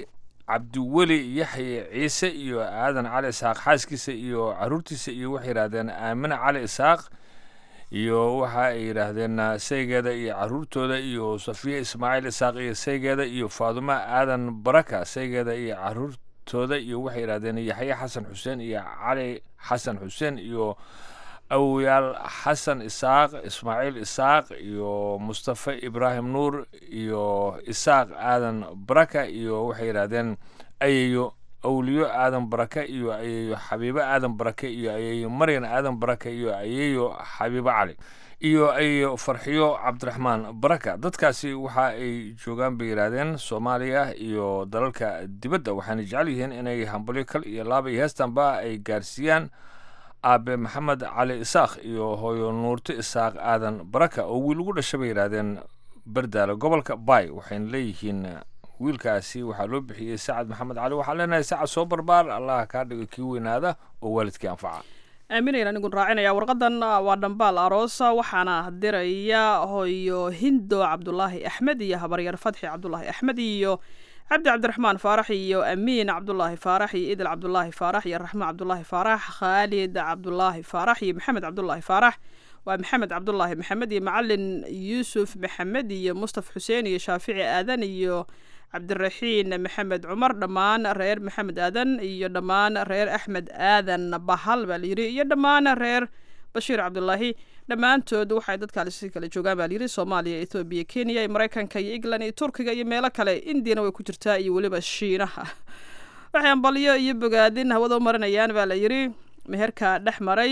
cabdiweli yaxye ciise iyo aadan cali isaaq xaaskiisa iyo caruurtiisa iyo waxay yidhaahdeen aamine cali isaaq iyo waxa ay yidhaahdeen saygeeda iyo caruurtooda iyo safiya ismaaciil isaaq iyo saygeeda iyo faadumo aadan baraka saygeeda iyo caruurtooda iyo waxay yidhaahdeen yaxye xasan xuseen iyo cali xasan xuseen iyo awoyaal xasan isaaq ismaaciil isaaq iyo mustafa ibraahim nuur iyo isaaq aadan baraka iyo waxay yidhaahdeen ayayo awliyo aadan baraka iyo ayayo xabiibo aadan baraka iyo ayayo maryan aadan baraka iyo ayayo xabiibo cali iyo ayayo farxiyo cabdiraxmaan baraka dadkaasi waxa ay joogaan bay yidhaahdeen soomaaliya iyo dalalka dibadda waxaana jecel yihiin inay hambalyo kal iyo laaba iyo heestanba ay gaarsiiyaan aabe maxamed cali isaaq iyo hooyo nuurto isaaq aadan baraka oo wiil ugu dhasha bay yidhaahdeen bardaale gobolka bay waxayna leeyihiin wiilkaasi waxaa loo bixiyey sacad maxamed cali waxaa leenahay sacad soo barbaar allah kaa dhigo kii weynaada oo waalidkii anfaca aaminayna anigun raacinaya warqadan waa dhambaal aroosa waxaana diraya hooyo hindo cabdulaahi axmed iyo habaryar fadxi cabdulaahi axmed iyo cabdi cabdiraxmaan faarax iyo amiin cabdulaahi faarax iyo idil cabdulaahi faarax iyo raxmo cabdulaahi faarax khaalid cabdulaahi faarax iyo maxamed cabdulaahi faarax waa maxamed cabdulaahi maxamed iyo macalin yuusuf maxamed iyo mustaf xuseen iyo shaafici aadan iyo cabdiraxiin maxamed cumar dhammaan reer maxamed aadan iyo dhammaan reer axmed aadan bahal baa layidhi iyo dhammaan reer bashiir cabdulaahi dhammaantood waxay dadkaasi kala joogaan baa layidhi soomaaliya ethoobiya kenya iyo maraykanka iyo england iyo turkiga iyo meelo kale indiyana way ku jirtaa iyo weliba shiinaha waxay ambalyo iyo bogaadin hawada u marinayaan baa layidhi meherka dhex maray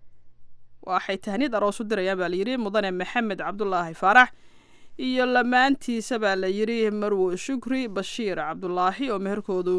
waxay tahniyad aroos u dirayaan baa layidhi mudane maxamed cabdulaahi faarax iyo lamaantiisa baa layidhi marwo shukri bashiir cabdulaahi oo meherkoodu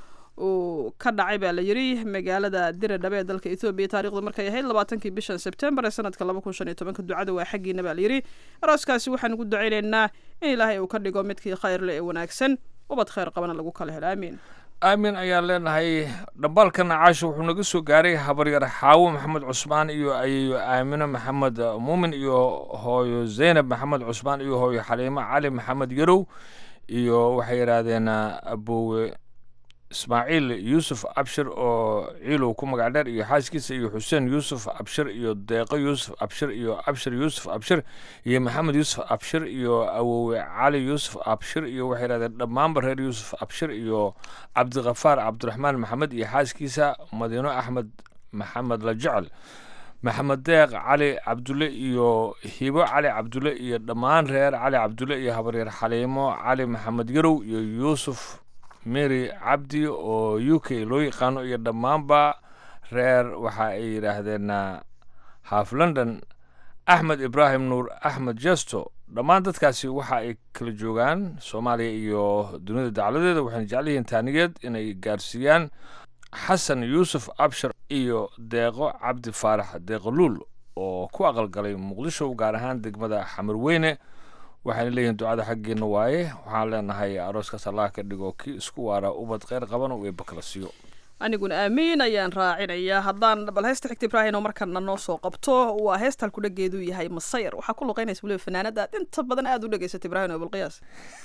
uu ka dhacay baa layidhi magaalada diradhabe ee dalka ethoobiya taarikhdu markay ahayd 20 bishan sebtembar ee sanadka 2015 ducada waa xaggiina baa layidhi arooskaasi waxaan ugu ducaynaynaa in ilaahay uu ka dhigo midkii khayr leh ee wanaagsan ubad khayr qabana lagu kala helo aamiin aamin ayaan leenahay dhambaalkan caasho wuxuu naga soo gaaray habaryar xaawo maxamed cusmaan iyo ayayo aamino maxamed muumin iyo hooyo zaynab maxamed cusmaan iyo hooyo xaliimo cali maxamed yarow iyo waxay yidhaahdeen abowe ismaaciil yuusuf abshir oo ciilow ku magac dheer iyo xaaskiisa iyo xuseen yuusuf abshir iyo deeqo yuusuf abshir iyo abshir yuusuf abshir iyo maxamed yuusuf abshir iyo awowe cali yuusuf abshir iyo waxay yidhahdeen dhammaanba reer yuusuf abshir iyo cabdikafaar cabdiraxmaan maxamed iyo xaaskiisa madiino axmed maxamed la jecel maxamed deeq cali cabdulle iyo hibo cali cabdulle iyo dhammaan reer cali cabdulle iyo habaryar xaliimo cali maxamed yarow iyo yuusuf mary cabdi oo u k loo yaqaano iyo dhammaanba reer waxa ay yidhaahdeen haaf london axmed ibraahim nuur axmed jesto dhammaan dadkaasi waxa ay kala joogaan soomaaliya iyo dunida dacladeeda waxayna jecel yihiin taanigeed inay gaarsiiyaan xasan yuusuf abshir iyo deeqo cabdi faarax deeqo luul oo ku aqalgalay muqdisho gaar ahaan degmada xamarweyne waxayna leeyihiin ducada xaggeena waaye waxaan leenahay arooskaas allah ka dhigo kii isku waara ubad kheyr qaban uu eebba kala siiyo aniguna aamiin ayaan raacinayaa haddaan bal heesta xigta ibraahim oo markana noo soo qabto waa heesta halku dhageedu yahay masayr waxaa ku luqeynaysa weliba fanaanada aad inta badan aada u dhegeysatay ibraahim oo bilqiyaas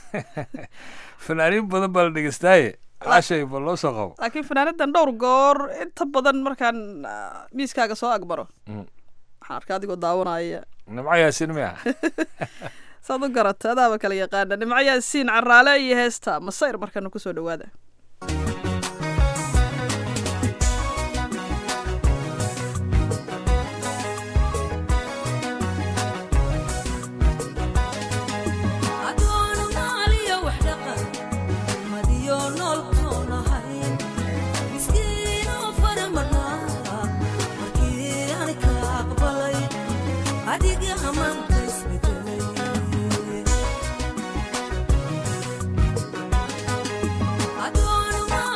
fanaaniin badan baa la dhegeystaaye caashay bal loo soo qabo laakiin fanaanadan dhowr goor inta badan markaan miiskaaga soo agmaro waxaan arkaa adigoo daawanaya nimco yaasin miya saad u garata adaaba kala yaqaana nimco yaasiin caraale iyo heesta masayr markana kusoo dhawaada I don't know.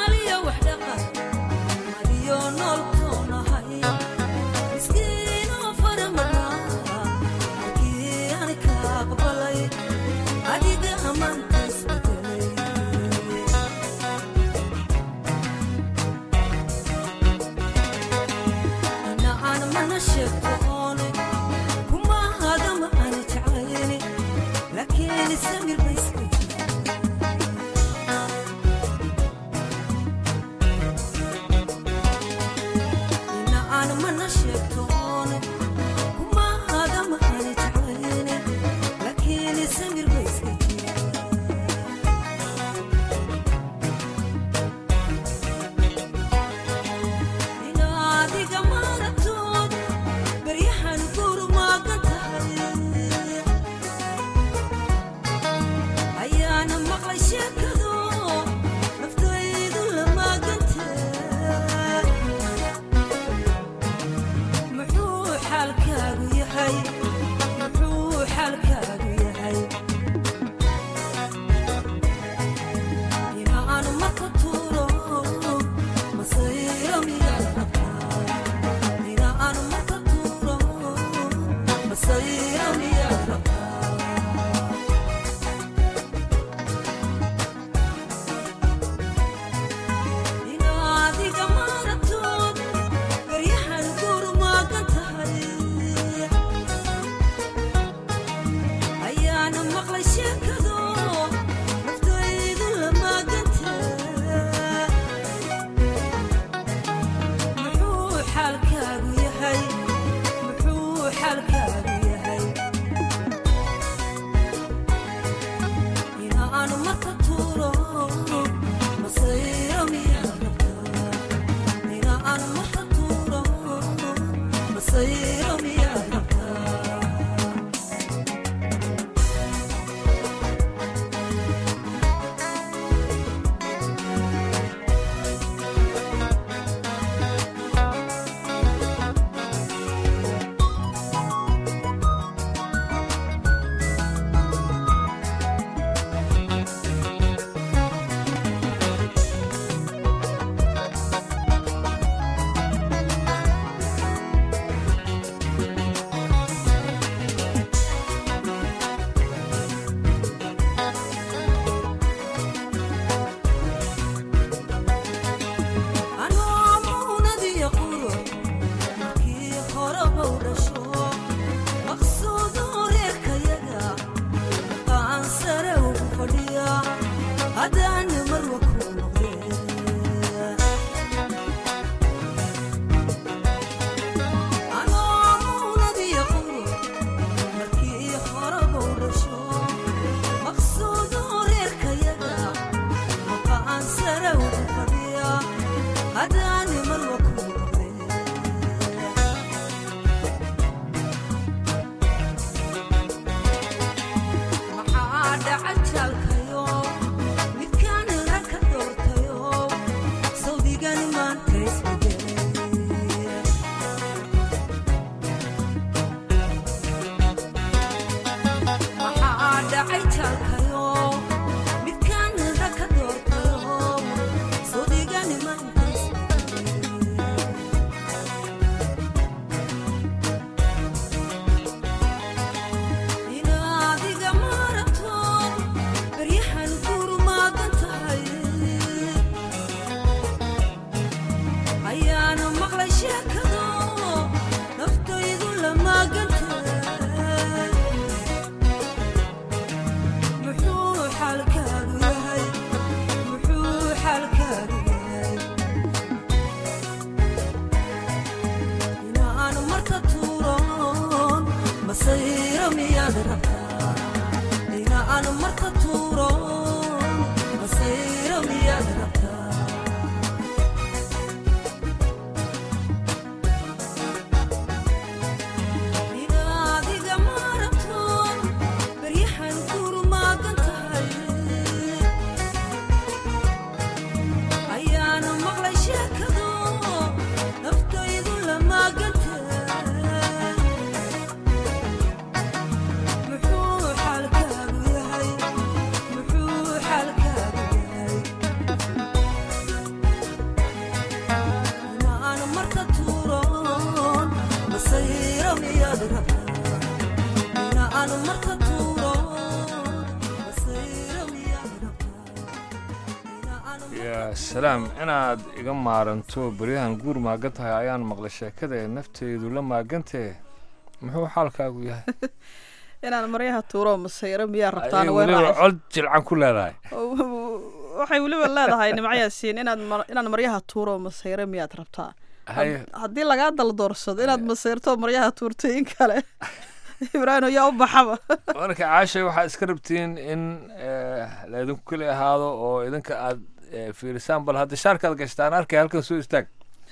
yaa salaam inaad iga maaranto beryahan guur maagan tahay ayaan maqlay sheekada nafteydu la maagantee muxuu xaalkaagu yahay inaan maryaha tuuro masayro miyaa rabtaan way weliba raacay cod jilcan ku leedahay waxay weliba leedahay nimcayaasiin inaan maryaha tuuro masayro miyaad rabtaa haye haddii lagaa daldoorsado inaad masayrto maryaha tuurto in kale ibraahim yaa u baxaba marka caashay waxaad iska rabtiin in laydinku keli ahaado oo idinka aad fiirisaan bal hadda shaarkaad gashtaan arkay halkan soo istaag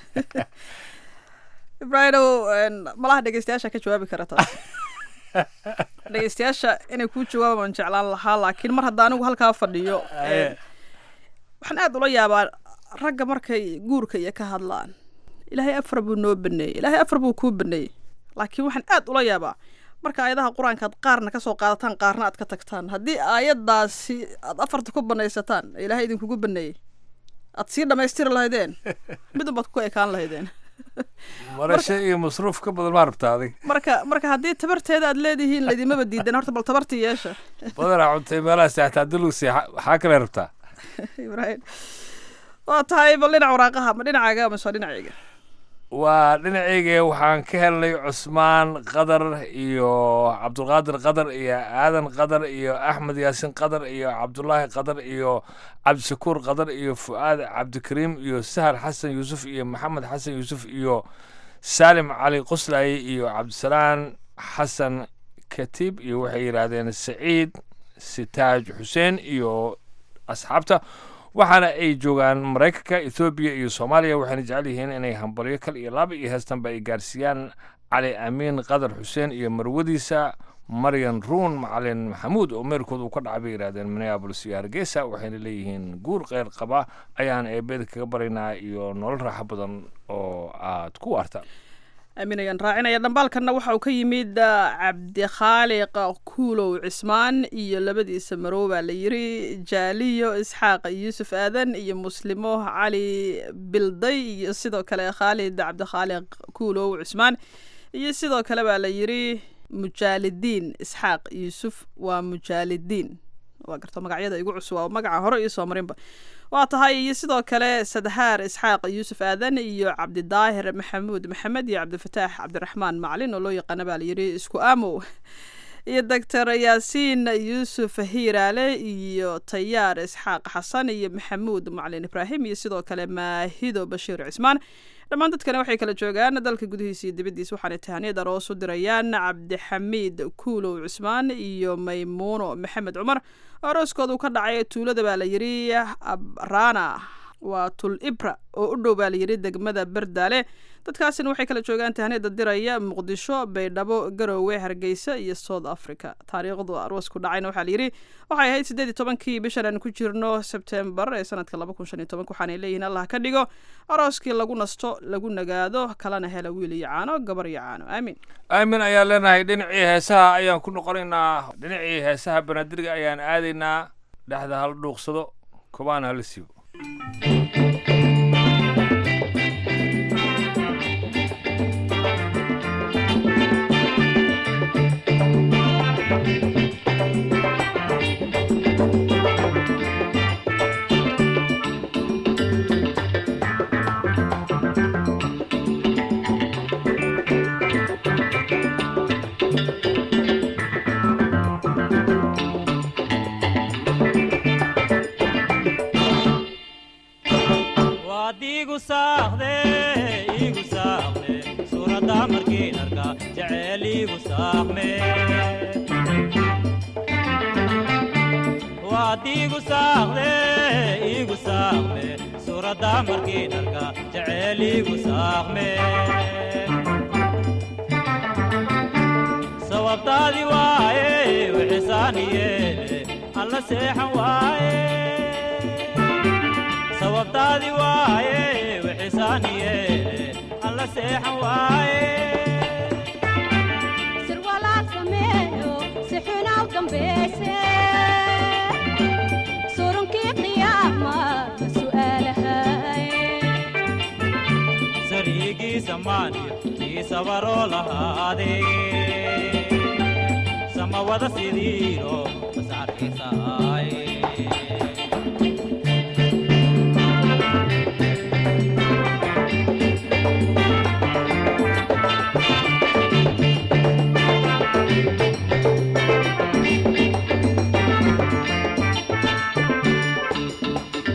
ibraahim malaha dhegeystayaasha ka jawaabi kara taas dhegeystayaasha inay kuu jawaabaan jeclaan lahaa laakiin mar hadda anigu halkaa fadhiyo waxaan aad ula yaabaa ragga markay guurka iyo ka hadlaan ilaahay afar buu noo baneeyey ilaahay afar buu kuu baneeyey laakiin waxaan aad ula yaabaa marka aayadaha qur-aanka aad qaarna kasoo qaadataan qaarna aad ka tagtaan haddii aayadaasi aad afarta ku banaysataan ilaahay idinkugu baneeyey aad sii dhamaystiri lahaydeen mid unbaad ku ekaan lahaydeen marasho iyo masruuf ka badan maa rabtaa adig marka haddii tabarteeda aad leedihiin laydimaba diidan horta bal tabartii yeesha badanaa cuntay meelaha seextaa dulugsi waxaa kale rabtaa ibraahim waa tahay bal dhinac waraaqaha ma dhinacaaga mise waa dhinacayga waa dhinacayga waxaan ka helnay cusmaan qadar iyo cabdulqaadir qadar iyo aadan qadar iyo axmed yaasin qadar iyo cabdulaahi qadar iyo cabdishakuur qadar iyo fu'aad cabdikariim iyo sahal xasan yuusuf iyo maxamed xasan yuusuf iyo saalim cali qoslaaye iyo cabdisalaan xasan katiib iyo waxay yidhaahdeen saciid sitaaj xuseen iyo asxaabta waxaana ay joogaan maraykanka ethoobiya iyo soomaaliya waxayna jecel yihiin inay hambalyo kal iyo laaba iyo heestanba ay gaarsiiyaan cali amiin qadar xuseen iyo marwadiisa maryan ruun macalin maxamuud oo meelkood uu ka dhacay bay yidhahdeen minneabolis iyo hargeysa waxayna leeyihiin guur kheyr qaba ayaan eebeeda kaga baraynaa iyo nolol raaxo badan oo aad ku waarta aamin ayaan raacinaya dhambaalkanna waxa uu ka yimid cabdikhaaliq kuulow cismaan iyo labadiisa marow baa la yiri jaaliyo isxaaq yuusuf aadan iyo muslimo cali bilday iyo sidoo kale khaalid cabdikhaaliq kuulow cismaan iyo sidoo kale baa la yiri mujaalidiin isxaaq yuusuf waa mujaalidiin waa garto magacyada igu cusub waa magaca hore iyo soo marinba waa tahay iyo sidoo kale sadhaar isxaaq yuusuf aadan iyo cabdidaahir maxamuud maxamed iyo cabdifataax cabdiraxmaan macalin oo loo yaqaana baa layidhi isku aamow iyo doctor yaasiin yuusuf hiiraale iyo tayaar isxaaq xasan iyo maxamuud macalin ibraahim iyo sidoo kale maahido bashiir cismaan dhammaan dadkana waxay kala joogaan dalka gudihiisa iyo dibaddiisa waxaanay tahaniyad aroos u dirayaan cabdixamiid kuulow cismaan iyo maymuuno maxamed cumar arooskoodu ka dhacay tuulada baa la yidhi abrana waa tul ibra oo u dhow baa la yidhi degmada berdaale dadkaasina waxay kala joogaan tahaniyada diraya muqdisho baydhabo garowe hargeysa iyo south africa taariikhdu aroosku dhacayna waxaa layidhi waxay ahayd 18 bishan aan ku jirno sebtembar ee sanadka 2015 waxaanay leeyihiin allah ka dhigo arooskii lagu nasto lagu nagaado kalena hela wiil iyo caano gabar iyo caano aamin aamin ayaan leenahay dhinacii heesaha ayaan ku noqonaynaa dhinacii heesaha banaadirga ayaan aadaynaa dhexda hala dhuuqsado kobaana hala siibo igu saaqde suuradda markiin arka jecel igu saaqme waad igu saaqme suuradda markiin arka jecel igu saaqme sababtaadi waaye wixisaaniyeele alla seexan waaye sababtaadi waaye wixisaaniyeele alla seexan waaye sirwalaad sameeyo si xunaw dambayse surunkii qiyaama su'aalahay sariigii samaaniyo kii sabaroo lahaadee samawada sidiiro mascarkiisaaye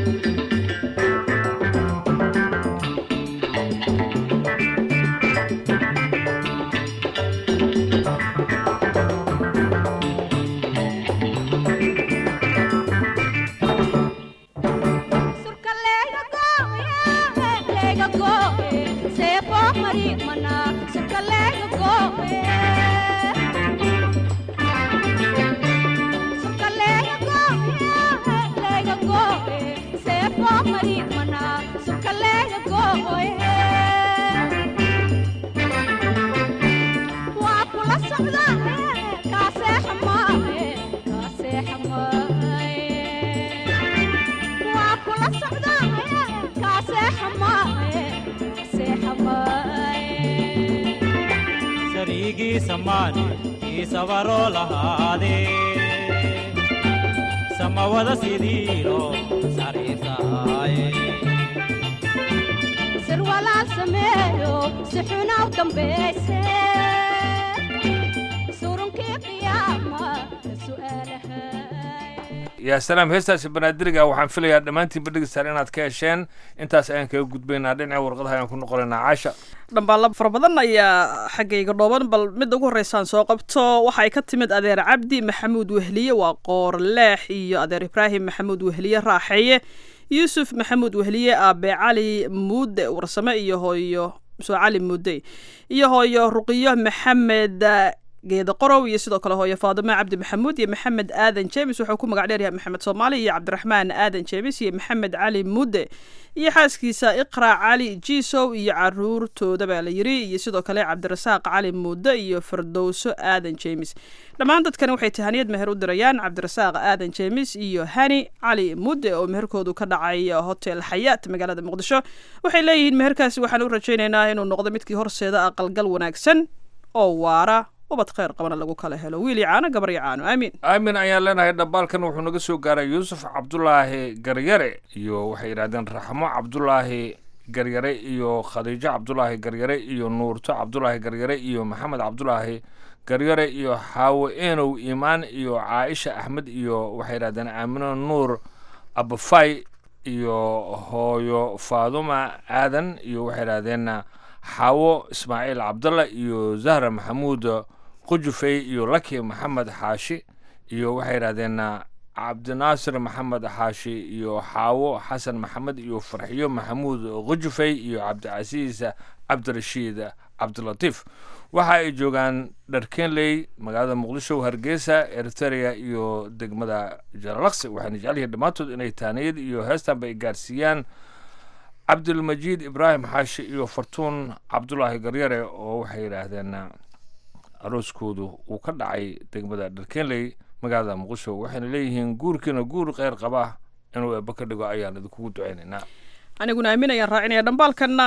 sariigii samaane kii sabaroo lahaadee samawada sidiilo sariisaaye sir walaal sameeyo si xunaw dambayse surunkii qiyaama su'aalaha yaa salaam heestaasi banaadiriga waxaan filayaa dhammaantiinba dhegeystaan inaad ka hesheen intaas ayaan kaga gudbaynaa dhinaca warqadaha ayaan ku noqonaynaa caasha dhambaalla fara badan ayaa xaggayga dhooban bal midda ugu horreysaan soo qabto waxay ka timid adeer cabdi maxamuud wehliye waa qoorleex iyo adeer ibraahim maxamuud wehliye raaxeeye yuusuf maxamuud wehliye aabe cali muude warsame iyo hooyo soo cali muude iyo hooyo ruqiyo maxamed geeda qorow iyo sidoo kale hooyo faadimo cabdi maxamuud iyo maxamed aadan jeemis wuxuu ku magac dheeryahay maxamed soomaali iyo cabdiraxmaan aadan jeemis iyo maxamed cali muude iyo xaaskiisa iqra cali jiisow iyo caruurtooda baa la yiri iyo sidoo kale cabdirasaaq cali muude iyo firdowso aadan jeemis dhammaan dadkani waxay tahaniyad meher u dirayaan cabdirasaaq aadan jeemis iyo hani cali muude oo meherkoodu ka dhacay hotel xayaat magaalada muqdisho waxay leeyihiin meherkaasi waxaan u rajaynaynaa inuu noqdo midkii horseeda aqalgal wanaagsan oo waara ubad khayr qabana lagu kala helo wiil yacaano gabar yacaano aamiin aamin ayaan leenahay dhambaalkan wuxuu naga soo gaaray yuusuf cabdulaahi garyare iyo waxay yidhahdeen raxmo cabdulaahi garyare iyo khadiijo cabdulaahi garyare iyo nuurto cabdulaahi garyare iyo maxamed cabdulaahi garyare iyo xaawo enow iimaan iyo caaisha axmed iyo waxay yidhahdeen aamino nuur abafay iyo hooyo faaduma aadan iyo waxay yidhahdeen xaawo ismaaciil cabdalla iyo zahra maxamuud qujufey iyo laki maxamed xaashi iyo waxay yidhahdeen cabdinaasir maxamed xaashi iyo xaawo xasan maxamed iyo farxiyo maxamuud qujufey iyo cabdicasiis cabdirashiid cabdilatiif waxa ay joogaan dharkenley magaalada muqdisho hargeysa eritrea iyo degmada jalalaqsi waxayna jecel yihiin dhammaantood inay taaniyad iyo heestanba ay gaarsiiyaan cabdilmajiid ibraahim xaashi iyo fartuun cabdulaahi garyare oo waxay yidhaahdeen arooskoodu uu ka dhacay degmada dharkenley magaalada muqdisho waxayna leeyihiin guurkiina guur kheyr qaba inuu eebba ka dhigo ayaan idinkugu ducaynaynaa aniguna aamin ayaan raacinaya dhambaalkanna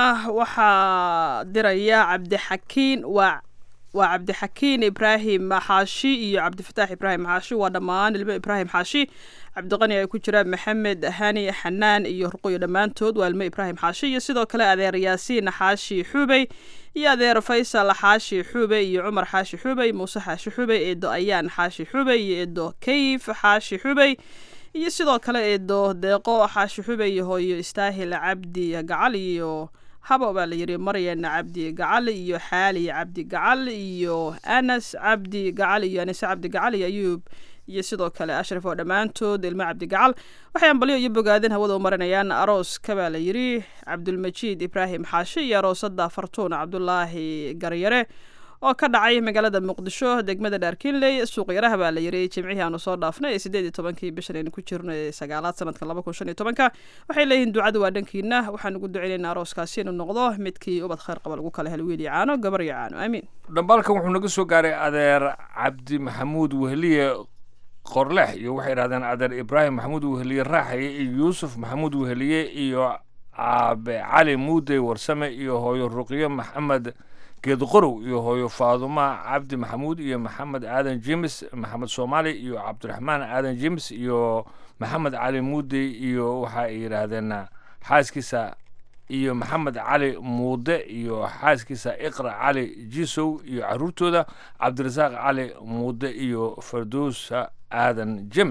waxaa diraya cabdixakiin waa cabdixakiin ibraahim xaashi iyo cabdifataax ibraahim xaashi waa dhammaan ilmo ibraahim xaashi cabdiqani ay ku jiraan maxamed hani xanaan iyo ruqoyo dhammaantood waa ilmo ibraahim xaashi iyo sidoo kale adeer yaasiin xaashi xubey iyo adeer faysal xaashi xubey iyo cumar xaashi xubey muuse xaashi xubey eedo ayaan xaashi xubey iyo eedo kayf xaashi xubey iyo sidoo kale eedo deeqo xaashi xubey iyo hooyo istaahil cabdi gacal iyo habo baa la yidhi maryan cabdi gacal iyo xaali cabdi gacal iyo anas cabdi gacal iyo anise cabdi gacal iyo ayuub iyo sidoo kale ashraf oo dhammaantood ilmo cabdi gacal waxay ambalyo iyo bogaadin hawada u marinayaan arooska baa la yidhi cabdulmajiid ibraahim xaashi iyo aroosada fartuun cabdulaahi garyare oo ka dhacay magaalada muqdisho degmada dhaarkinley suuq yaraha baa la yidhi jimcihii aanu soo dhaafnay ee 18 bishan aynu ku jirno ee 9aad sanadka 2015 waxay leeyihiin ducada waa dhankiina waxaan ugu ducaynaynaa arooskaasi inuu noqdo midkii ubad khayr qaba lagu kala helo wiil yacaano gabar yacaano aamiin dhambaalkan wuxuu naga soo gaaray adeer cabdi maxamuud wehliye qorlex iyo waxay yidhahdeen adeer ibraahim maxamuud wehliye raaxaye iyo yuusuf maxamuud wehliye iyo aabe cali muude warsame iyo hooyo ruqiyo maxamed geed qorow iyo hooyo faaduma cabdi maxamuud iyo maxamed aadan jimis maxamed soomaali iyo cabdiraxmaan aadan jimis iyo maxamed cali muude iyo waxa ay yidhaahdeen xaaskiisa iyo maxamed cali muude iyo xaaskiisa iqra cali jisow iyo caruurtooda cabdirasaaq cali muude iyo fardowsa aadan jimis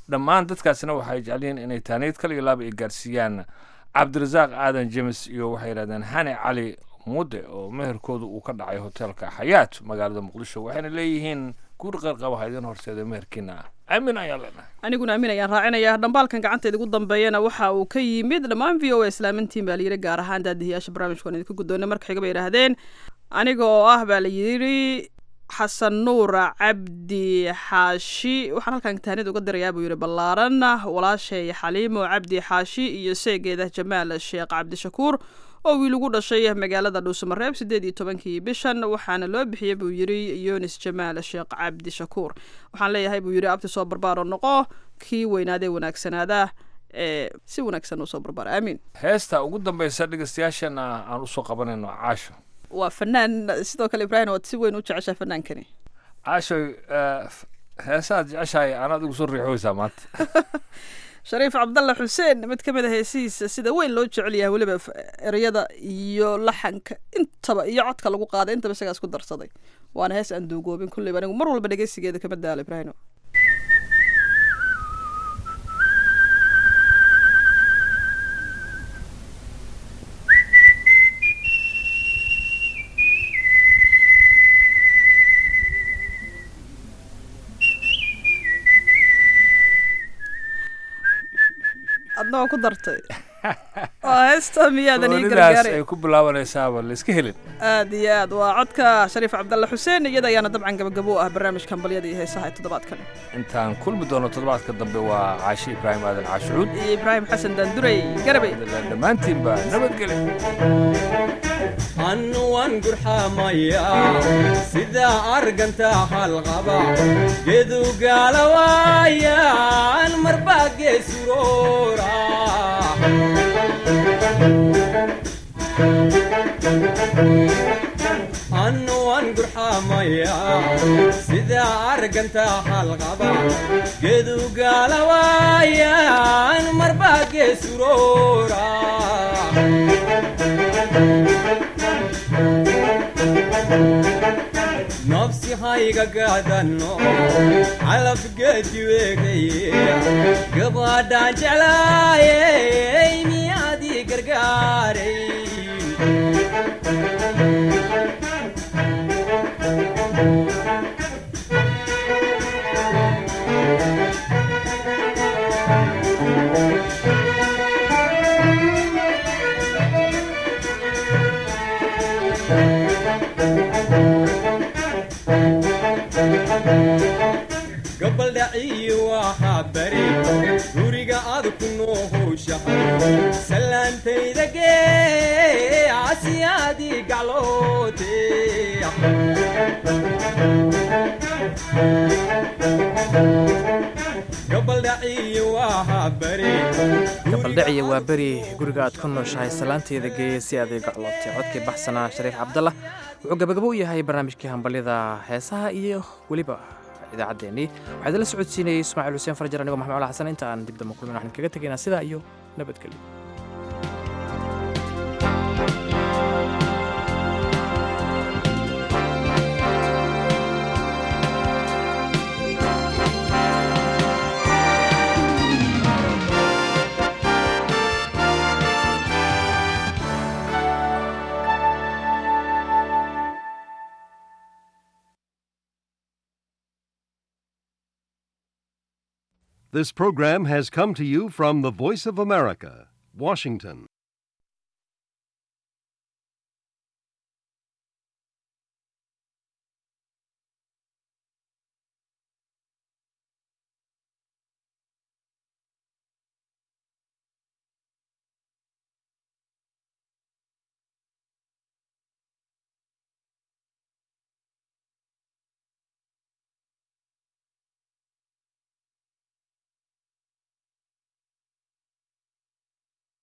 dhammaan dadkaasina waxay jeceliyiin inay taaniid kal iyo laaba ay gaarsiiyaan cabdirasaaq aadan james iyo waxay yidhahdeen hane cali mudde oo meherkooda uu ka dhacay hoteelka xayaat magaalada muqdisho waxayna leeyihiin guur qeyrqaba ha idin horseeda meherkiina aamin ayaan leenahay aniguna aamin ayaan raacinayaa dhambaalkan gacanteeda ugu dambeeyana waxa uu ka yimid dhammaan v o a islaamintiin baa layidhi gaar ahaan daadihiyaasha barnaamijkan idinku guddoonay marka xiga bay yidhaahdeen aniga oo ah baa la yidhi xasan nuur cabdi xaashi waxaan halkan taanid uga dirayaa buu yidhi ballaaran walaashay xaliimo cabdi xaashi iyo seegeeda jamaal sheekh cabdishakuur oo wiil ugu dhashay magaalada dhuusamareeb 18 bishan waxaana loo bixiyey buu yidhi yunis jamaal sheekh cabdishakuur waxaan leeyahay buu yidhi abti soo barbaaro noqo kii weynaadee wanaagsanaada ee si wanaagsan u soo barbaar aamiin heesta ugu dambaysa dhegeystayaashana aan usoo qabanayno caasho waa fanaan sidoo kale ibraahim waad si weyn u jeceshaa fanaankani caasho heesaad jeceshahay anaad igu soo riixoysaa maanta shariif cabdalle xuseen mid ka mid a heesihiisa sida weyn loo jecel yahay weliba ereyada iyo laxanka intaba iyo codka lagu qaaday intaba isagaas ku darsaday waana hees aan duugoobin kulleyba anigu mar walba dhegeysigeeda kama daalo ibraahimo adna waa ku dartay waa heesta miyaadan ii gargaaray ay ku bilaabanaysaaba la iska helin aad iyo aad waa codka shariif cabdalle xuseen iyada ayaana dabcan gabagabo u ah barnaamijkan balyada iyo heesaha ee toddobaadkan intaan kulmi doono toddobaadka dambe waa caashi ibraahim aadan caashucuud iyo ibraahim xasan daandurey garabay dhammaantiinba nabadgelyo annuwan gurxamaya sida arganta halqaba gedu gaalawayaan marbaa geesuroora annuwan gurxamaya sida arganta halqaba gedu gaalawayaan marbaa geesuroora nafsi hayga gaadano calaf geediweegaye gabadhaan jeclaayey miyaadii gargaaray gabaldhaciyi waxaa bari guriga aad ku noohowshahay salaantayda gee casiyaadii gacloote gabaldhaciyi waxaa bari gabaldhaciya waa beri guriga aad ku nooshahay salaanteeda geeye si aad ii gaclootay codkii baxsanaa shariif cabdallah wuxuu gabagabo u yahay barnaamijkii hambalyada heesaha iyo weliba idaacaddeenii waxaa idinla socodsiinayay ismaaciil xuseen farjar anigoo maxamed cala xasan inta aan dib damba kulmin waxaan kaga tegaynaa sidaa iyo nabadgelyo This program has come to you from the Voice of America, Washington.